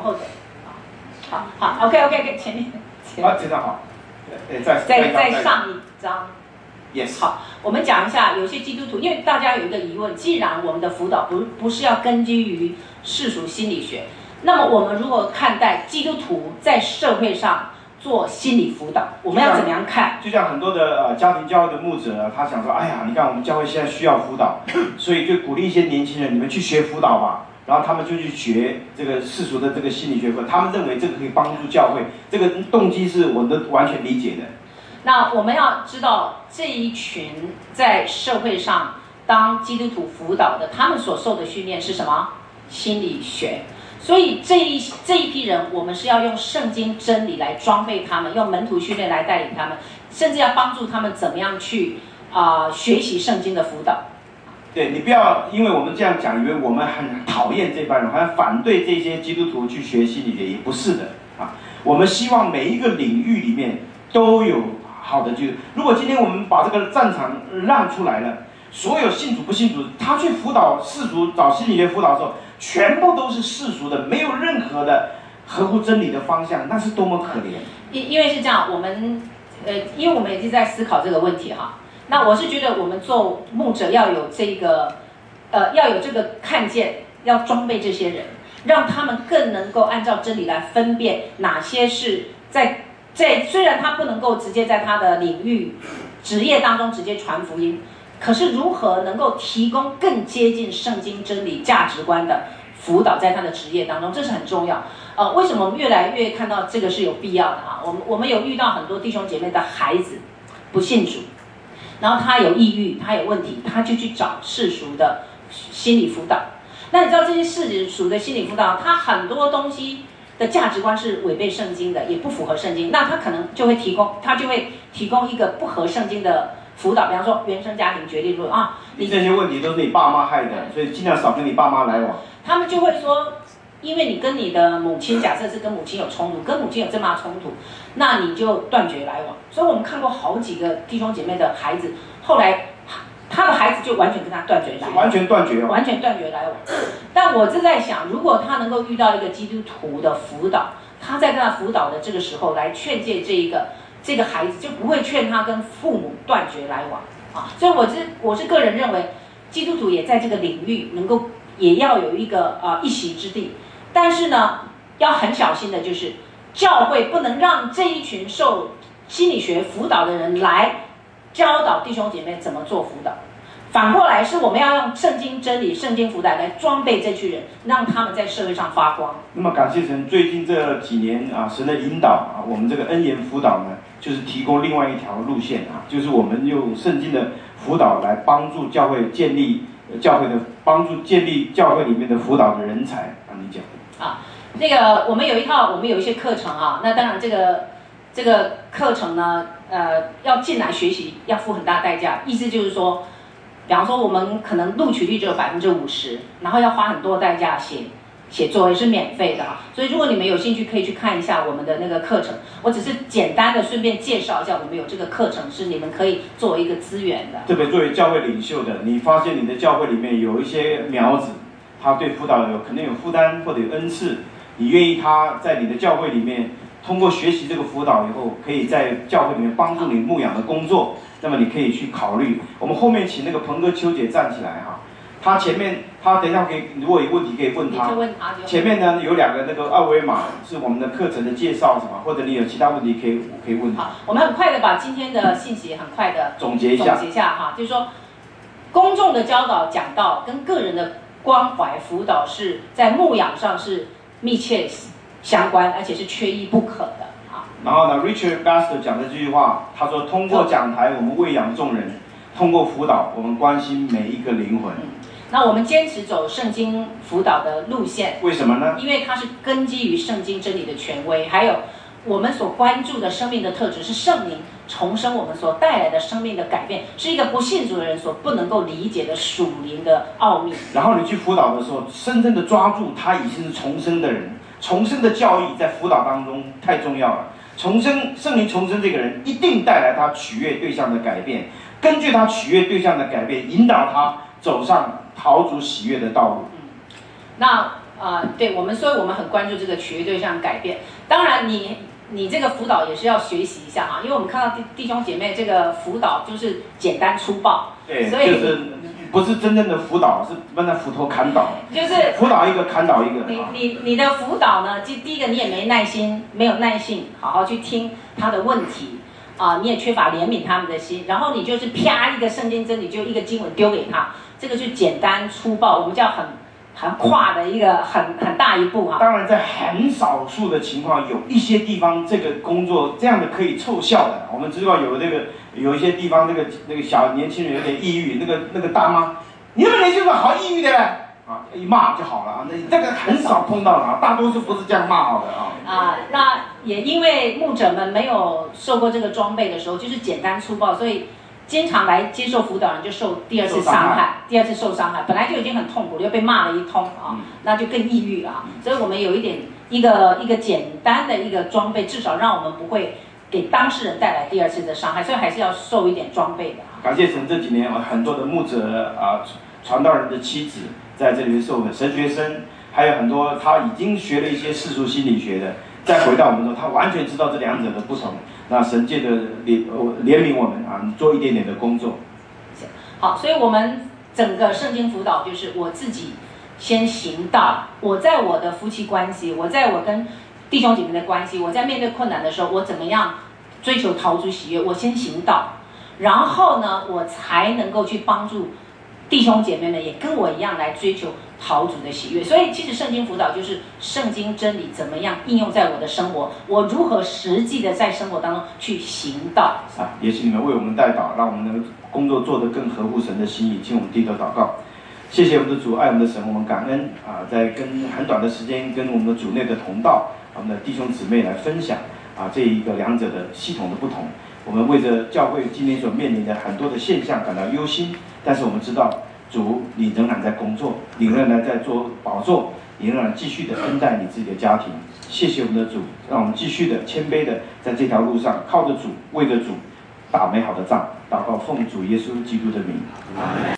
好 ，OK， 前面。 非常好。 再上一张。 Yes。 好，我们讲一下有些基督徒，因为大家有一个疑问，既然我们的辅导不是要根基于世俗心理学，那么我们如何看待基督徒在社会上做心理辅导，我们要怎么样看？ 就像很多的家庭教育的牧者，他想说，哎呀，你看我们教会现在需要辅导，所以就鼓励一些年轻人，你们去学辅导吧。然后他们就去学这个世俗的这个心理学课，他们认为这个可以帮助教会，这个动机是我都完全理解的。 那我们要知道这一群在社会上当基督徒辅导的，他们所受的训练是什么？心理学。所以这一批人，我们是要用圣经真理来装备他们，用门徒训练来带领他们，甚至要帮助他们怎么样去学习圣经的辅导。 对，你不要因为我们这样讲，以为我们很讨厌这帮人，好像反对这些基督徒去学心理学，也不是的啊。我们希望每一个领域里面都有好的基督徒。如果今天我们把这个战场让出来了，所有信主不信主，他去辅导世俗找心理学辅导的时候，全部都是世俗的，没有任何的合乎真理的方向，那是多么可怜。 因为是这样，我们因为我们也是在思考这个问题哈。那我是觉得我们做牧者要有这个看见，要装备这些人，让他们更能够按照真理来分辨哪些是在虽然他不能够直接在他的领域职业当中直接传福音，可是如何能够提供更接近圣经真理价值观的辅导在他的职业当中，这是很重要。为什么我们越来越看到这个是有必要的啊？我们有遇到很多弟兄姐妹的孩子不信主，然后他有抑郁，他有问题，他就去找世俗的心理辅导。 那你知道这些世俗的心理辅导，它很多东西的价值观是违背圣经的，也不符合圣经，那它可能就会提供一个不合圣经的辅导，比方说原生家庭决定论啊， 你这些问题都是你爸妈害的，所以尽量少跟你爸妈来往。 他们就会说，因为你跟你的母亲，假设是跟母亲有冲突，跟母亲有这么冲突，那你就断绝来往。所以我们看过好几个弟兄姐妹的孩子，后来他的孩子就完全跟他断绝来往， 完全断绝哦， 完全断绝来往。但我是在想，如果他能够遇到一个基督徒的辅导，他在跟他辅导的这个时候来劝诫这个孩子，就不会劝他跟父母断绝来往啊。所以我是个人认为，基督徒也在这个领域能够也要有一个一席之地，但是呢，要很小心的就是教会不能让这一群受心理学辅导的人来教导弟兄姐妹怎么做辅导。反过来是我们要用圣经真理、圣经辅导来装备这群人，让他们在社会上发光。 那么感谢神，最近这几年啊，神的引导啊，我们这个恩言辅导呢，就是提供另外一条路线啊，就是我们用圣经的辅导来帮助教会建立教会里面的辅导的人才啊，你讲啊，那个我们有一些课程啊，那当然这个课程呢，要进来学习要付很大代价，意思就是说，比方说我们可能录取率只有50%，然后要花很多代价写作业是免费的啊，所以如果你们有兴趣，可以去看一下我们的那个课程。我只是简单的顺便介绍一下，我们有这个课程是你们可以作为一个资源的。 特别作为教会领袖的，你发现你的教会里面有一些苗子，他对辅导可能有负担或者有恩赐，你愿意他在你的教会里面通过学习这个辅导以后，可以在教会里面帮助你牧养的工作，那么你可以去考虑。我们后面请那个彭哥邱姐站起来哈。他等一下如果有问题可以问他。前面呢有2个那个二维码，是我们的课程的介绍什么，或者你有其他问题可以问他。 好，我们很快的把今天的信息很快的总结一下哈，就是说，公众的教导讲道跟个人的关怀辅导是在牧养上是密切相关，而且是缺一不可的啊。 然后呢 ，Richard Baxter 讲的这句话，他说：通过讲台我们喂养众人，通过辅导我们关心每一个灵魂。 那我们坚持走圣经辅导的路线， 为什么呢？ 因为它是根基于圣经真理的权威，还有我们所关注的生命的特质是圣灵重生我们所带来的生命的改变，是一个不信主的人所不能够理解的属灵的奥秘。 然后你去辅导的时候，深深的抓住他已经是重生的人，重生的教义在辅导当中太重要了。圣灵重生这个人一定带来他取悦对象的改变，根据他取悦对象的改变，引导他走上讨主喜悦的道路。 对我们，所以我们很关注这个取悦对象改变。当然你这个辅导也是要学习一下啊，因为我们看到弟兄姐妹这个辅导就是简单粗暴， 对， 所以就是不是真正的辅导，是把那斧头砍倒， 就是辅导一个砍倒一个。 你的辅导呢，第一个你也没有耐性好好去听他的问题啊，你也缺乏怜悯他们的心，然后你就是啪一个圣经真理就一个经文丢给他，这个是简单粗暴，我们叫很跨的一个很大一步哈。 当然，在很少数的情况，有一些地方这个工作这样的可以凑效的。我们知道有一些地方那个小年轻人有点抑郁，那个大妈，你们年轻人好抑郁的嘞啊，一骂就好了啊。那这个很少碰到啊，大多数不是这样骂好的啊。 那也因为牧者们没有受过这个装备的时候，就是简单粗暴，所以经常来接受辅导人就受第二次伤害，本来就已经很痛苦，又被骂了一通啊，那就更抑郁了啊。所以我们有一个简单的一个装备，至少让我们不会给当事人带来第二次的伤害，所以还是要受一点装备的。 感谢神，这几年很多的牧者传道人的妻子在这里受的神学生，还有很多他已经学了一些世俗心理学的，再回到我们说，他完全知道这两者的不同。那神界的怜悯我们啊，做一点点的工作。 好，所以我们整个圣经辅导就是我自己先行道，我在我的夫妻关系，我在我跟弟兄姐妹的关系，我在面对困难的时候，我怎么样追求讨主喜悦，我先行道，然后呢，我才能够去帮助弟兄姐妹们也跟我一样来追求讨主的喜悦。所以其实圣经辅导就是圣经真理怎么样应用在我的生活，我如何实际的在生活当中去行道也请你们为我们代祷，让我们的工作做得更合乎神的心意。请我们低头祷告。 谢谢我们的主，爱我们的神，我们感恩啊，在跟很短的时间跟我们的主内的同道，我们的弟兄姊妹来分享啊这一个两者的系统的不同。我们为着教会今年所面临的很多的现象感到忧心，但是我们知道主你仍然在工作，你仍然在做宝座，你仍然继续的恩待你自己的家庭。谢谢我们的主，让我们继续的谦卑的在这条路上靠着主，为着主打美好的仗。祷告奉主耶稣基督的名。